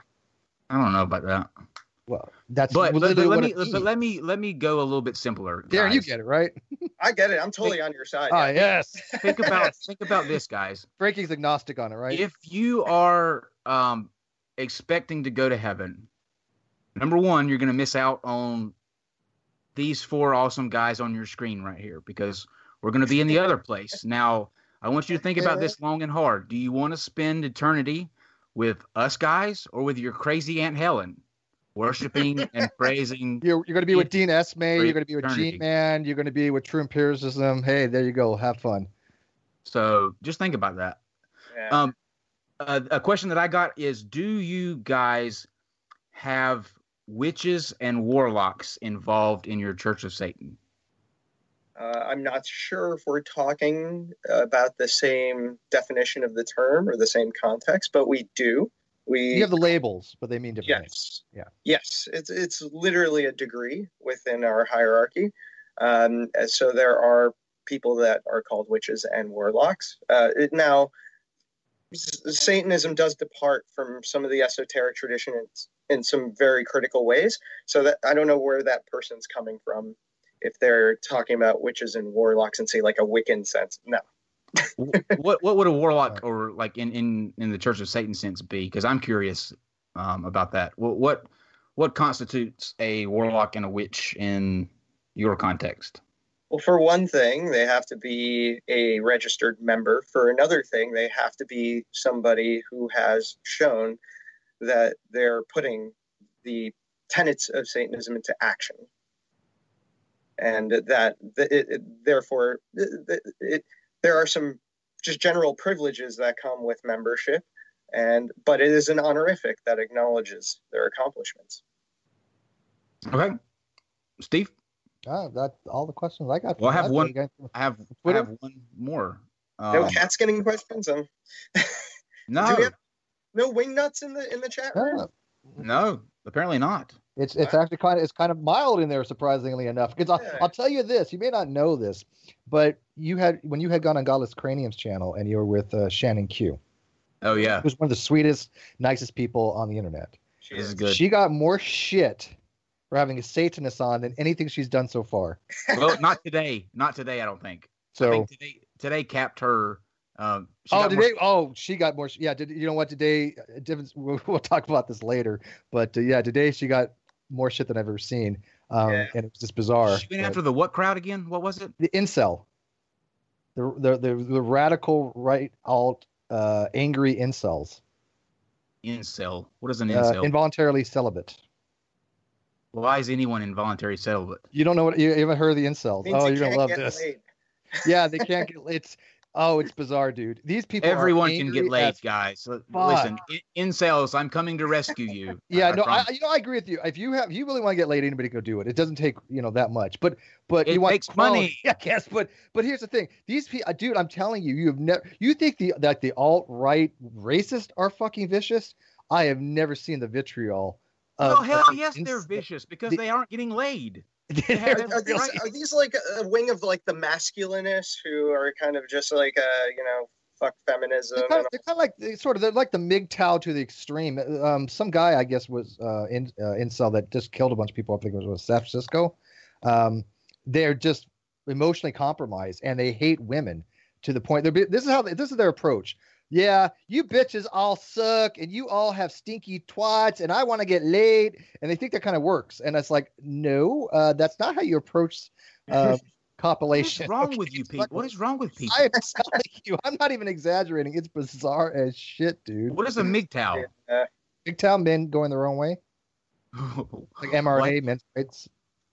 Speaker 3: I don't know about that,
Speaker 4: Well, that's
Speaker 3: but but,
Speaker 4: literally
Speaker 3: but let
Speaker 4: what
Speaker 3: me
Speaker 4: it
Speaker 3: but
Speaker 4: means.
Speaker 3: let me let me go a little bit simpler.
Speaker 4: Darren, you
Speaker 3: guys.
Speaker 4: get it, right?
Speaker 5: I get it. I'm totally on your side.
Speaker 4: Ah,
Speaker 5: yeah.
Speaker 4: yes.
Speaker 3: Think about think about this, guys.
Speaker 4: Frankie's agnostic on it, right?
Speaker 3: If you are um, expecting to go to heaven, number one, you're going to miss out on these four awesome guys on your screen right here because we're going to be in the other place. Now, I want you to think about this long and hard. Do you want to spend eternity with us guys or with your crazy Aunt Helen, worshiping and praising?
Speaker 4: You're, you're going to be with
Speaker 3: It-
Speaker 4: Dean Esme.
Speaker 3: for
Speaker 4: You're going to be with
Speaker 3: eternity.
Speaker 4: Gene Man. You're going to be with True Empiricism. Hey, there you go. Have fun.
Speaker 3: So just think about that.
Speaker 5: Yeah.
Speaker 3: Um, a, a question that I got is: do you guys have witches and warlocks involved in your Church of Satan?
Speaker 5: Uh, I'm not sure if we're talking about the same definition of the term or the same context, but we do. We
Speaker 4: You have the labels, but they mean different things.
Speaker 5: yes,
Speaker 4: Yeah.
Speaker 5: yes. It's it's literally a degree within our hierarchy. Um, and so there are people that are called witches and warlocks. Uh, it, now, S- Satanism does depart from some of the esoteric traditions in some very critical ways. So that I don't know where that person's coming from. If they're talking about witches and warlocks and say like a Wiccan sense, no.
Speaker 3: what what would a warlock or like in, in, in the Church of Satan sense be? Because I'm curious um, about that. What, what what constitutes a warlock and a witch in your context?
Speaker 5: Well, for one thing, they have to be a registered member. For another thing, they have to be somebody who has shown that they're putting the tenets of Satanism into action. And that, that it, it, therefore, it, it, there are some just general privileges that come with membership, and but it is an honorific that acknowledges their accomplishments.
Speaker 3: Okay, Steve.
Speaker 4: Ah, that's all the questions I got.
Speaker 3: Well, I have
Speaker 4: That's
Speaker 3: one.
Speaker 4: all you got.
Speaker 3: I have I
Speaker 4: Twitter?
Speaker 3: have one more.
Speaker 5: No
Speaker 3: Um,
Speaker 5: cats getting questions. Um,
Speaker 3: no,
Speaker 5: do we have no wing nuts in the in the chat room?
Speaker 4: Uh,
Speaker 3: no, apparently not.
Speaker 4: It's it's actually kind of it's kind of mild in there, surprisingly enough. Because I'll,
Speaker 5: Yeah.
Speaker 4: I'll tell you this, you may not know this, but you had when you had gone on Godless Cranium's channel and you were with uh, Shannon Q,
Speaker 3: Oh yeah,
Speaker 4: who's one of the sweetest, nicest people on the internet.
Speaker 3: this is good.
Speaker 4: She got more shit for having a Satanist on than anything she's done so far.
Speaker 3: Well, not today. Not today. I don't think. I
Speaker 4: So
Speaker 3: think today today capped her. Um, she
Speaker 4: oh,
Speaker 3: got
Speaker 4: today
Speaker 3: more-
Speaker 4: oh she got more. Yeah, did, you know what? Today, uh, different- we'll, we'll talk about this later. But uh, yeah, today she got more shit than I've ever seen, um,
Speaker 5: Yeah.
Speaker 4: and it was just bizarre.
Speaker 3: She went
Speaker 4: But-
Speaker 3: after the what crowd again? What was it?
Speaker 4: the incel, the the the, the radical right alt uh, angry incels,
Speaker 3: Incel. What is an
Speaker 4: uh,
Speaker 3: incel?
Speaker 4: involuntarily celibate.
Speaker 3: Why is anyone involuntary celibate?
Speaker 4: You don't know what you haven't heard of the incels?
Speaker 5: Means
Speaker 4: Oh,
Speaker 5: you
Speaker 4: you're gonna
Speaker 5: can't
Speaker 4: love
Speaker 5: get
Speaker 4: this.
Speaker 5: laid.
Speaker 4: Yeah, they can't get. It's oh, it's bizarre, dude. These people. are
Speaker 3: Everyone can
Speaker 4: angry
Speaker 3: get laid,
Speaker 4: as
Speaker 3: guys. So,
Speaker 4: fuck.
Speaker 3: listen, in- incels, I'm coming to rescue you.
Speaker 4: Yeah,
Speaker 3: I,
Speaker 4: no, I,
Speaker 3: promise.
Speaker 4: you know, I agree with you. If you have, if you really want to get laid, anybody go do it. It doesn't take, you know, that much. But, but
Speaker 3: It
Speaker 4: you want
Speaker 3: takes
Speaker 4: quality-
Speaker 3: money.
Speaker 4: Yeah, yes. But, but here's the thing. These people, dude, I'm telling you, you have never. You think the that the alt right racist are fucking vicious? I have never seen the vitriol.
Speaker 3: Well,
Speaker 4: of-
Speaker 3: hell
Speaker 4: of
Speaker 3: yes,
Speaker 4: ins-
Speaker 3: they're vicious because
Speaker 4: the-
Speaker 3: they aren't getting laid.
Speaker 4: They're-
Speaker 3: have-
Speaker 5: Are, are these
Speaker 3: Right.
Speaker 5: are these like a wing of like the masculinists who are kind of just like uh you know fuck feminism?
Speaker 4: They're kind,
Speaker 5: And
Speaker 4: of, they're kind of like they sort of they're like the M G T O W to the extreme. Um, some guy I guess was uh, in uh, incel that just killed a bunch of people. I think it was, was San Francisco. Um, they're just emotionally compromised and they hate women to the point. They're be- this is how they, this is their approach. Yeah, you bitches all suck and you all have stinky twats and I want to get laid and they think that kind of works and it's like no, uh, that's not how you approach uh, compilation.
Speaker 3: What's wrong
Speaker 4: okay?
Speaker 3: with you,
Speaker 4: It's
Speaker 3: Pete?
Speaker 4: like-
Speaker 3: What is wrong with people?
Speaker 4: I'm telling you, I'm not even exaggerating. It's bizarre as shit, dude.
Speaker 3: What is a M G T O W?
Speaker 5: uh,
Speaker 4: Big town men going their own way, like M R A, men's rights,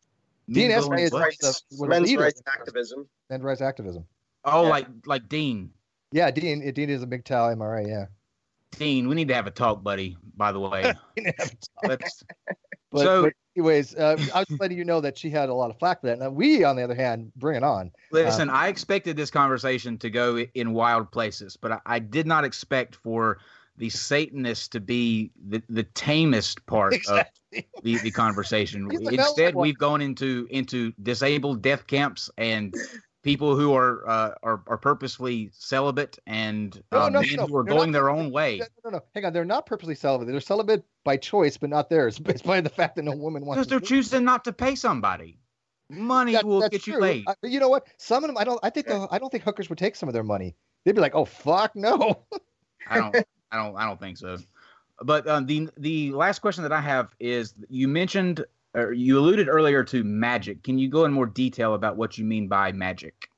Speaker 4: D N S
Speaker 3: Men going
Speaker 4: is
Speaker 3: what?
Speaker 4: right.
Speaker 5: rights,
Speaker 4: the- the
Speaker 5: men's
Speaker 4: leader
Speaker 5: rights
Speaker 4: of
Speaker 5: activism.
Speaker 4: men's rights activism.
Speaker 3: Oh,
Speaker 5: Yeah.
Speaker 3: like like Dean.
Speaker 4: Yeah, Dean. Dean is a big town M R A. Yeah.
Speaker 3: Dean, we need to have a talk, buddy. By the way, Let's,
Speaker 4: But,
Speaker 3: So-
Speaker 4: but anyways, uh, I was letting you know that she had a lot of flack for that. Now we, on the other hand, bring it on.
Speaker 3: listen. I expected this conversation to go i- in wild places, but I, I did not expect for the Satanists to be the, the tamest part
Speaker 4: Exactly.
Speaker 3: of the, the conversation.
Speaker 4: He's the
Speaker 3: Instead,
Speaker 4: mellow one.
Speaker 3: we've gone into into disabled death camps and people who are uh, are, are purposefully celibate and
Speaker 4: No,
Speaker 3: uh,
Speaker 4: no,
Speaker 3: men
Speaker 4: no,
Speaker 3: who are
Speaker 4: they're
Speaker 3: going
Speaker 4: not
Speaker 3: their
Speaker 4: purposely-
Speaker 3: own way.
Speaker 4: No, no, no. Hang on. They're not purposely celibate. They're celibate by choice, but not theirs. It's by the fact that no woman wants.
Speaker 3: Because
Speaker 4: to
Speaker 3: they're
Speaker 4: do it.
Speaker 3: choosing not to pay somebody. Money
Speaker 4: That-
Speaker 3: will
Speaker 4: that's
Speaker 3: get you
Speaker 4: true.
Speaker 3: laid.
Speaker 4: I- but you know what? Some of them, I don't. I think the, I don't think hookers would take some of their money. They'd be like, "Oh fuck, no."
Speaker 3: I don't, I don't, I don't think so. But um, the the last question that I have is: you mentioned, or you alluded earlier to magic. Can you go in more detail about what you mean by magic?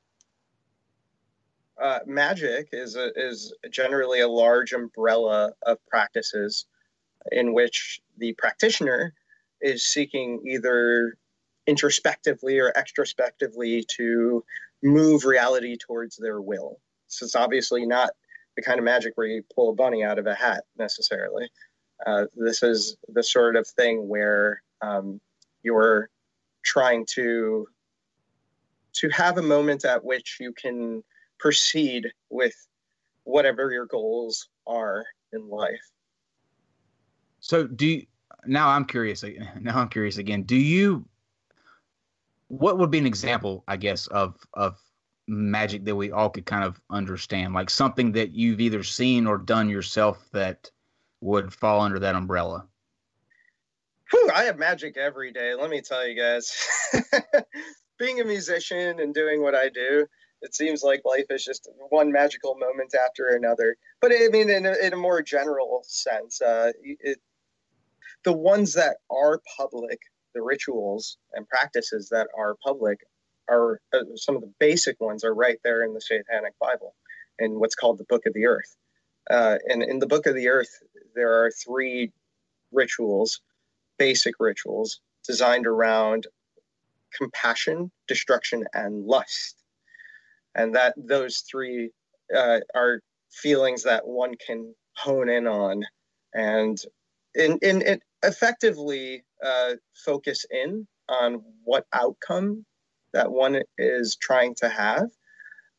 Speaker 5: Uh, magic is a, is generally a large umbrella of practices in which the practitioner is seeking either introspectively or extrospectively to move reality towards their will. So it's obviously not the kind of magic where you pull a bunny out of a hat necessarily. Uh, this is the sort of thing where um, you're trying to to have a moment at which you can proceed with whatever your goals are in life.
Speaker 3: So do you, now I'm curious. Now I'm curious again. Do you? What would be an example, I guess, of of magic that we all could kind of understand, like something that you've either seen or done yourself that would fall under that umbrella?
Speaker 5: Whew, I have magic every day, let me tell you guys. Being a musician and doing what I do, it seems like life is just one magical moment after another. But I mean, in a, in a more general sense, uh, it, the ones that are public, the rituals and practices that are public, are uh, some of the basic ones are right there in the Satanic Bible, in what's called the Book of the Earth. Uh, and in the Book of the Earth, there are three rituals, basic rituals, designed around compassion, destruction, and lust. And that those three uh, are feelings that one can hone in on and in, in, in effectively uh, focus in on what outcome that one is trying to have.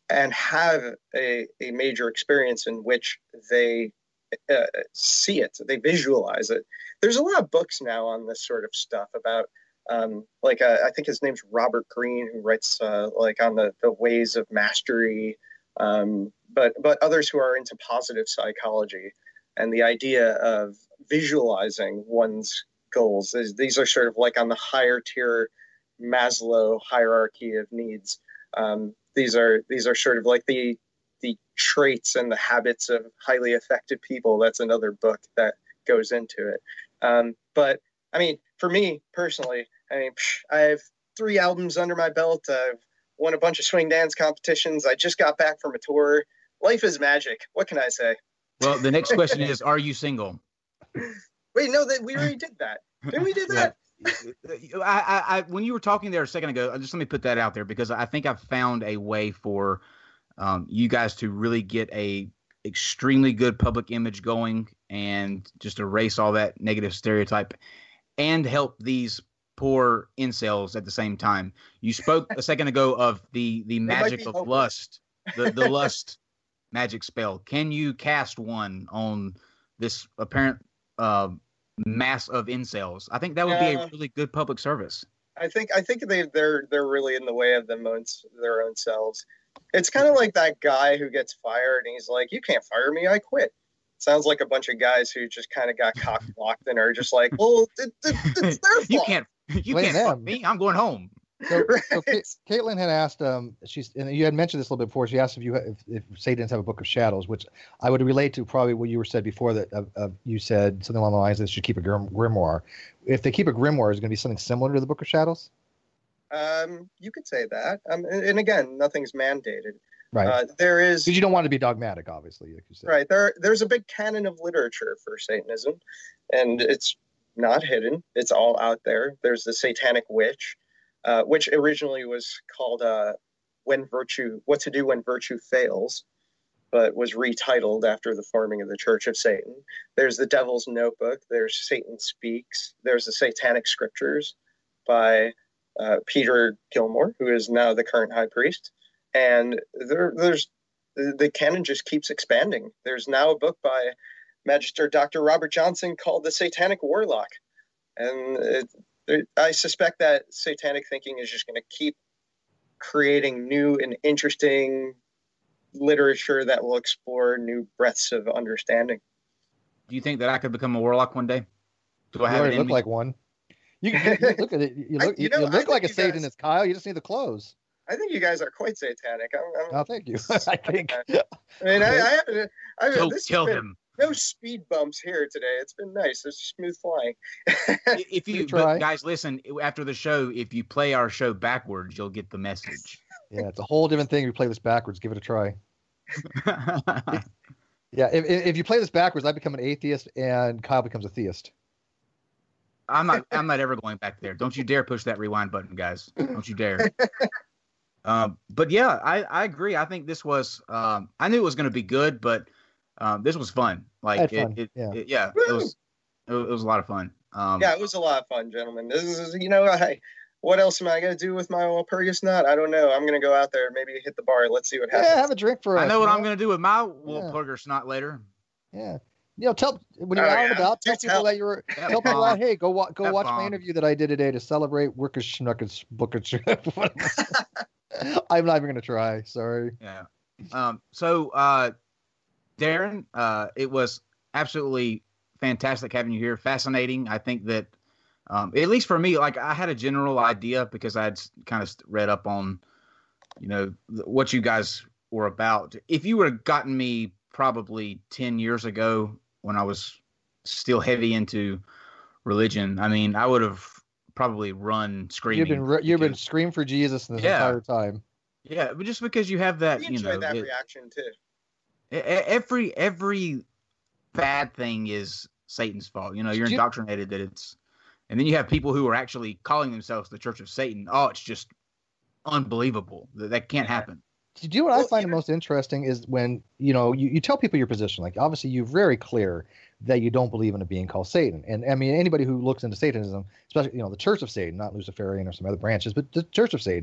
Speaker 5: and have a, a major experience in which they uh, see it, they visualize it. There's a lot of books now on this sort of stuff about, um, like, uh, I think his name's Robert Greene, who writes uh, like on the, the ways of mastery, um, but, but others who are into positive psychology and the idea of visualizing one's goals. These are sort of like on the higher tier Maslow hierarchy of needs. Um, these are these are sort of like the the traits and the habits of highly effective people. That's another book that goes into it. Um, but I mean, for me personally, I mean, psh, I have three albums under my belt. I've won a bunch of swing dance competitions. I just got back from a tour. Life is magic. What can I say?
Speaker 3: Well, the next question is, are you single?
Speaker 5: Wait, no, that we already did that. Didn't we do that?
Speaker 3: I, I, I, when you were talking there a second ago, just let me put that out there because I think I've found a way for um, you guys to really get a extremely good public image going and just erase all that negative stereotype and help these poor incels at the same time. You spoke a second ago of the the magic of lust, the the lust magic spell. Can you cast one on this apparent uh, mass of incels? I think that would
Speaker 5: Yeah.
Speaker 3: be a really good public service.
Speaker 5: I think I think they they're they're really in the way of them own, their own selves. It's kind of like that guy who gets fired and he's like, "You can't fire me, I quit." Sounds like a bunch of guys who just kind of got cock blocked and are just like, "Well, it, it, it's their fault."
Speaker 3: You can't you
Speaker 4: Blame
Speaker 3: can't fuck
Speaker 4: them.
Speaker 3: me. I'm going home.
Speaker 4: So, so
Speaker 5: Right.
Speaker 4: Ca- Caitlin had asked, um, she's, and you had mentioned this a little bit before. She asked if you, if, if Satanists have a book of shadows, which I would relate to probably what you were said before. That uh, uh, you said something along the lines that they should keep a grim, grimoire. If they keep a grimoire, is it going to be something similar to the book of shadows?
Speaker 5: Um, you could say that. Um, and, and again, nothing's mandated.
Speaker 4: Right.
Speaker 5: Uh, there is
Speaker 4: Because you don't want it to be dogmatic, obviously, like you said.
Speaker 5: right there. There's a big canon of literature for Satanism, and it's not hidden. It's all out there. There's the Satanic Witch, uh, which originally was called uh, "When Virtue," What to Do When Virtue Fails, but was retitled after the forming of the Church of Satan. There's the Devil's Notebook. There's Satan Speaks. There's the Satanic Scriptures by uh, Peter Gilmore, who is now the current high priest. And there, there's the, the canon just keeps expanding. There's now a book by Magister Doctor Robert Johnson called The Satanic Warlock. And it, it, I suspect that satanic thinking is just going to keep creating new and interesting literature that will explore new breadths of understanding.
Speaker 3: Do you think that I could become a warlock one day? Do I
Speaker 4: You
Speaker 3: have it
Speaker 4: already
Speaker 3: in
Speaker 4: look
Speaker 3: me?
Speaker 4: like one. You, you, you look at it. You look,
Speaker 5: I- you
Speaker 4: you,
Speaker 5: know,
Speaker 4: you
Speaker 5: I
Speaker 4: look
Speaker 5: think
Speaker 4: like a
Speaker 5: you guys-
Speaker 4: Satanist, Kyle. You just need the clothes.
Speaker 5: I think you guys are quite satanic. I'm, I'm,
Speaker 4: Oh, thank you. I think.
Speaker 5: I mean, I, I haven't. I,
Speaker 3: Don't
Speaker 5: this has
Speaker 3: kill
Speaker 5: been-
Speaker 3: him.
Speaker 5: No speed bumps here today. It's been nice. It's smooth flying.
Speaker 3: If you,
Speaker 4: You
Speaker 3: but
Speaker 4: try.
Speaker 3: guys, listen. After the show, if you play our show backwards, you'll get the message.
Speaker 4: Yeah, it's a whole different thing. If you play this backwards, give it a try. Yeah, if, if if you play this backwards, I become an atheist and Kyle becomes a theist.
Speaker 3: I'm not. I'm not ever going back there. Don't you dare push that rewind button, guys. Don't you dare. Um, but yeah, I, I agree. I think this was. Um, I knew it was going to be good, but um, this was fun. Like
Speaker 4: I had
Speaker 3: it,
Speaker 4: fun,
Speaker 3: it,
Speaker 4: yeah.
Speaker 3: it- yeah, it was. It was, it was a lot of fun. Um,
Speaker 5: Yeah, it was a lot of fun, gentlemen. This is, you know, hey, what else am I going to do with my Walpurgis nut? I don't know. I'm going to go out there, maybe hit the bar. Let's see what happens.
Speaker 4: Yeah, have a drink for us.
Speaker 3: I know what
Speaker 4: you
Speaker 3: I'm going to do with my little
Speaker 4: Yeah.
Speaker 3: plugger snot later.
Speaker 4: Yeah, you know, tell when you're
Speaker 5: Oh,
Speaker 4: out
Speaker 5: yeah.
Speaker 4: and about, tell
Speaker 5: Do
Speaker 4: people
Speaker 5: tell.
Speaker 4: that you're.
Speaker 3: Yeah,
Speaker 4: Tell people
Speaker 3: bomb.
Speaker 4: that hey, go wa- go
Speaker 3: That
Speaker 4: watch my
Speaker 3: bomb.
Speaker 4: interview that I did today to celebrate Workers Schnuckers Bookers. I'm not even gonna try. Sorry.
Speaker 3: Yeah. Um, so, uh, Darren, uh, it was absolutely fantastic having you here. Fascinating. I think that, um, at least for me, like I had a general idea because I'd kind of read up on, you know, th- what you guys were about. If you would have gotten me probably ten years ago when I was still heavy into religion, I mean, I would have probably run screaming.
Speaker 4: You've been re- you've been
Speaker 3: because-
Speaker 4: screaming for Jesus this
Speaker 3: Yeah.
Speaker 4: entire time.
Speaker 3: yeah, but just because you have that,
Speaker 5: We
Speaker 3: you
Speaker 5: enjoyed
Speaker 3: know,
Speaker 5: that
Speaker 3: it-
Speaker 5: reaction, too.
Speaker 3: E- e- every every bad thing is Satan's fault. You know, you're
Speaker 4: Did you-
Speaker 3: indoctrinated that it's, and then you have people who are actually calling themselves the Church of Satan. Oh, it's just unbelievable. That that can't happen.
Speaker 4: Do you know what I
Speaker 5: Well,
Speaker 4: find
Speaker 5: you
Speaker 4: the
Speaker 5: know-
Speaker 4: most interesting is when you know you, you tell people your position. Like obviously you're very clear that you don't believe in a being called Satan. And I mean anybody who looks into Satanism, especially you know the Church of Satan, not Luciferian or some other branches, but the Church of Satan,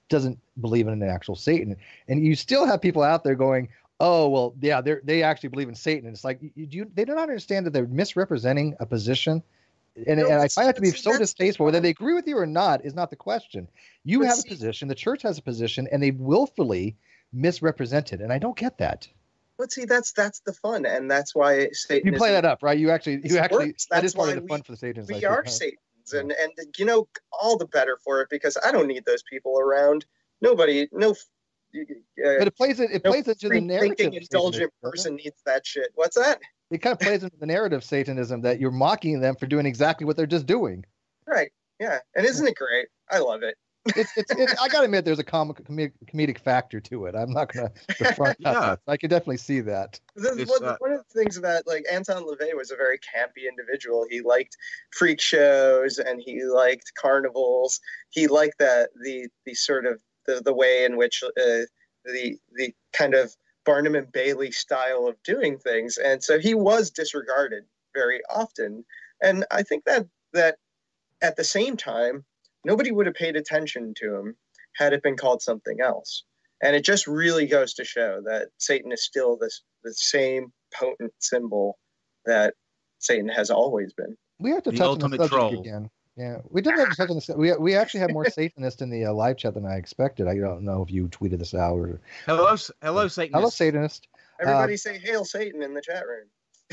Speaker 4: doesn't believe in an actual Satan. And you still have people out there going, oh, well, yeah, they they actually believe in Satan. And it's like, you, you, they don't understand that they're misrepresenting a position. And,
Speaker 5: No,
Speaker 4: and I
Speaker 5: but
Speaker 4: find that to be
Speaker 5: see,
Speaker 4: so
Speaker 5: that's-
Speaker 4: distasteful. Whether they agree with you or not is not the question. You
Speaker 5: But
Speaker 4: have
Speaker 5: see-
Speaker 4: a position, the church has a position, and they willfully misrepresent it. And I don't get that.
Speaker 5: But see, that's that's the fun, and that's why Satan.
Speaker 4: You play that up, right? You actually, you
Speaker 5: It
Speaker 4: actually,
Speaker 5: works.
Speaker 4: that
Speaker 5: That's
Speaker 4: is part of
Speaker 5: why
Speaker 4: the fun
Speaker 5: we-
Speaker 4: for the Satanists. I
Speaker 5: We
Speaker 4: think,
Speaker 5: are
Speaker 4: huh?
Speaker 5: Satans, and and you know, all the better for it, because I don't need those people around. Nobody, no. Uh,
Speaker 4: But it plays it. It
Speaker 5: no
Speaker 4: plays into the narrative.
Speaker 5: free-thinking,
Speaker 4: of
Speaker 5: indulgent
Speaker 4: Satanism, doesn't
Speaker 5: person needs that shit. What's that?
Speaker 4: It? It kind of plays into the narrative of Satanism that you're mocking them for doing exactly what they're just doing.
Speaker 5: Right. Yeah. And isn't it great? I love it.
Speaker 4: It's, it's, it, I gotta admit, there's a comic, comedic, comedic factor to it. I'm not gonna defront
Speaker 3: Yeah.
Speaker 4: that. I can definitely see that.
Speaker 5: This is
Speaker 3: It's,
Speaker 5: one,
Speaker 3: uh,
Speaker 5: one of the things about, like, Anton LaVey was a very campy individual. He liked freak shows and he liked carnivals. He liked that the the sort of the, the way in which uh, the the kind of Barnum and Bailey style of doing things, and so he was disregarded very often. And I think that that at the same time, nobody would have paid attention to him had it been called something else. And it just really goes to show that Satan is still this the same potent symbol that Satan has always been.
Speaker 4: We have to
Speaker 3: The
Speaker 4: touch on the
Speaker 3: ultimate
Speaker 4: subject
Speaker 3: troll.
Speaker 4: again. Yeah, we did have to touch on the. We we actually had more Satanists in the uh, live chat than I expected. I don't know if you tweeted this out or.
Speaker 3: Hello, s- hello, Satan.
Speaker 4: Hello, Satanist.
Speaker 5: Everybody
Speaker 4: Um,
Speaker 5: say "Hail Satan" in the chat room.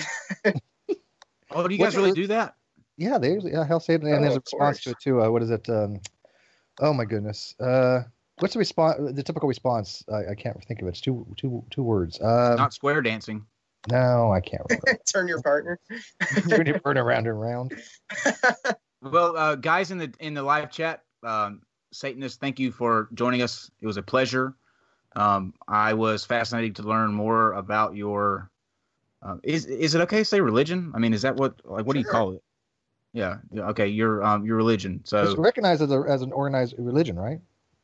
Speaker 3: Oh, do you
Speaker 4: What
Speaker 3: guys really
Speaker 4: is-
Speaker 3: do that?
Speaker 4: Yeah, there's yeah, hell Satan, and
Speaker 5: Oh,
Speaker 4: there's a
Speaker 5: of
Speaker 4: response
Speaker 5: course.
Speaker 4: to it too. Uh, what is it? Um, oh my goodness. Uh, what's the response? The typical response? I, I can't think of it. It's two two two words. Um,
Speaker 3: Not square dancing.
Speaker 4: no, I can't remember.
Speaker 5: Turn your partner.
Speaker 4: Turn your burn around and around.
Speaker 3: Well, uh, guys in the in the live chat, um, Satanists, thank you for joining us. It was a pleasure. Um, I was fascinated to learn more about your. Uh, is is it okay to say religion? I mean, is that what like what do you
Speaker 5: Sure.
Speaker 3: call it? Yeah. yeah, Okay. Your um your religion.
Speaker 4: It's
Speaker 3: So
Speaker 4: recognized as, a, as an organized religion, right?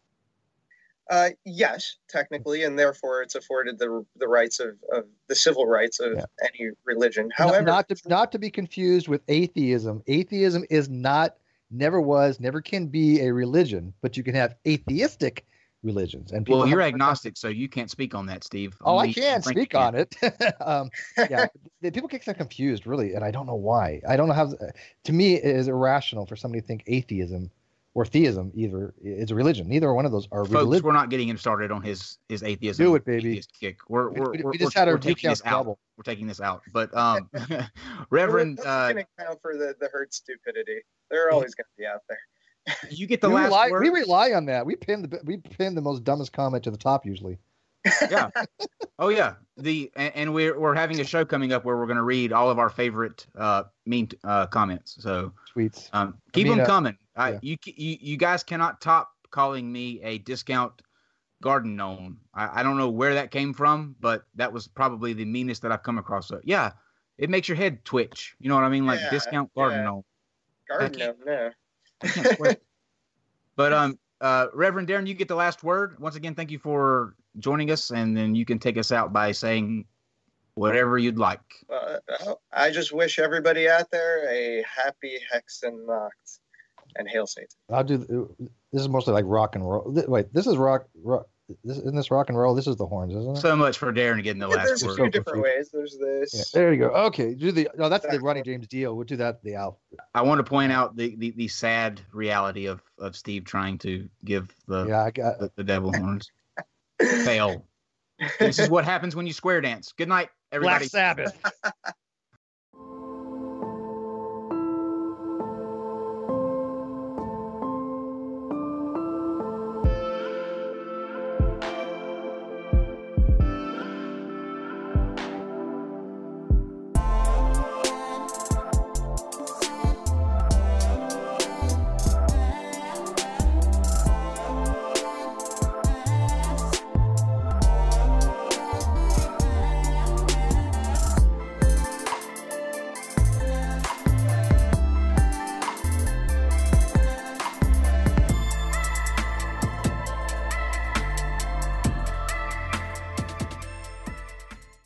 Speaker 5: Uh, yes, technically, and therefore it's afforded the the rights of, of the civil rights of
Speaker 4: Yeah.
Speaker 5: any religion.
Speaker 4: Not-
Speaker 5: However,
Speaker 4: not to not to be confused with atheism. Atheism is not, never was, never can be a religion. But you can have atheistic religions, and people
Speaker 3: well, you're
Speaker 4: have-
Speaker 3: agnostic, so you can't speak on that, Steve.
Speaker 4: Oh, I
Speaker 3: Only
Speaker 4: can
Speaker 3: Frank
Speaker 4: speak
Speaker 3: can.
Speaker 4: on it. um, yeah, the- people get so confused, really, and I don't know why. I don't know how. To me, it is irrational for somebody to think atheism or theism either is a religion. Neither one of those are
Speaker 3: Folks,
Speaker 4: religion.
Speaker 3: we're not getting him started on his his atheism.
Speaker 4: Do it, baby.
Speaker 3: atheist Kick. We're
Speaker 4: We-
Speaker 3: we're,
Speaker 4: we-
Speaker 3: we're,
Speaker 4: we just
Speaker 3: we're,
Speaker 4: had our
Speaker 3: we're taking
Speaker 4: recount
Speaker 3: this out.
Speaker 4: double.
Speaker 3: We're taking this out. But um, Reverend,
Speaker 5: that's
Speaker 3: uh,
Speaker 5: going to account for the the herd stupidity. They're always going to be out there.
Speaker 3: you get the
Speaker 4: we,
Speaker 3: last
Speaker 4: rely,
Speaker 3: word.
Speaker 4: we rely on that. We pin the we pin the most dumbest comment to the top usually.
Speaker 3: yeah. Oh yeah. The and, and we're we're having a show coming up where we're going to read all of our favorite uh mean uh comments. So
Speaker 4: Tweets.
Speaker 3: um keep
Speaker 4: mean,
Speaker 3: them
Speaker 4: uh,
Speaker 3: coming. I,
Speaker 4: yeah.
Speaker 3: you, you you guys cannot top calling me a discount garden gnome. I, I don't know where that came from, but that was probably the meanest that I've come across. So yeah, it makes your head twitch. You know what I mean? Like
Speaker 5: Yeah,
Speaker 3: discount garden
Speaker 5: yeah.
Speaker 3: gnome.
Speaker 5: Garden gnome, no.
Speaker 3: I can't swear. But um, uh, Reverend Darren, you get the last word. Once again, thank you for joining us, and then you can take us out by saying whatever you'd like.
Speaker 5: Uh, I just wish everybody out there a happy Hexennacht and hail Satan.
Speaker 4: I'll do. th- This is mostly like rock and roll. Th- Wait, this is rock. rock this, isn't this rock and roll? This is the horns, isn't it?
Speaker 3: So much for Darren getting the
Speaker 5: Yeah,
Speaker 3: last
Speaker 5: there's a
Speaker 3: word.
Speaker 5: few
Speaker 4: So
Speaker 5: different ways. There's
Speaker 4: Yeah,
Speaker 5: this.
Speaker 4: there you go. Okay, do the. No, that's the
Speaker 5: Exactly.
Speaker 4: Ronnie James deal. We'll do that. The Al.
Speaker 3: I want to point out the, the, the sad reality of, of Steve trying to give the
Speaker 4: Yeah, I got.
Speaker 3: the, the devil horns. Fail. This is what happens when you square dance. Good night, everybody.
Speaker 4: Black Sabbath.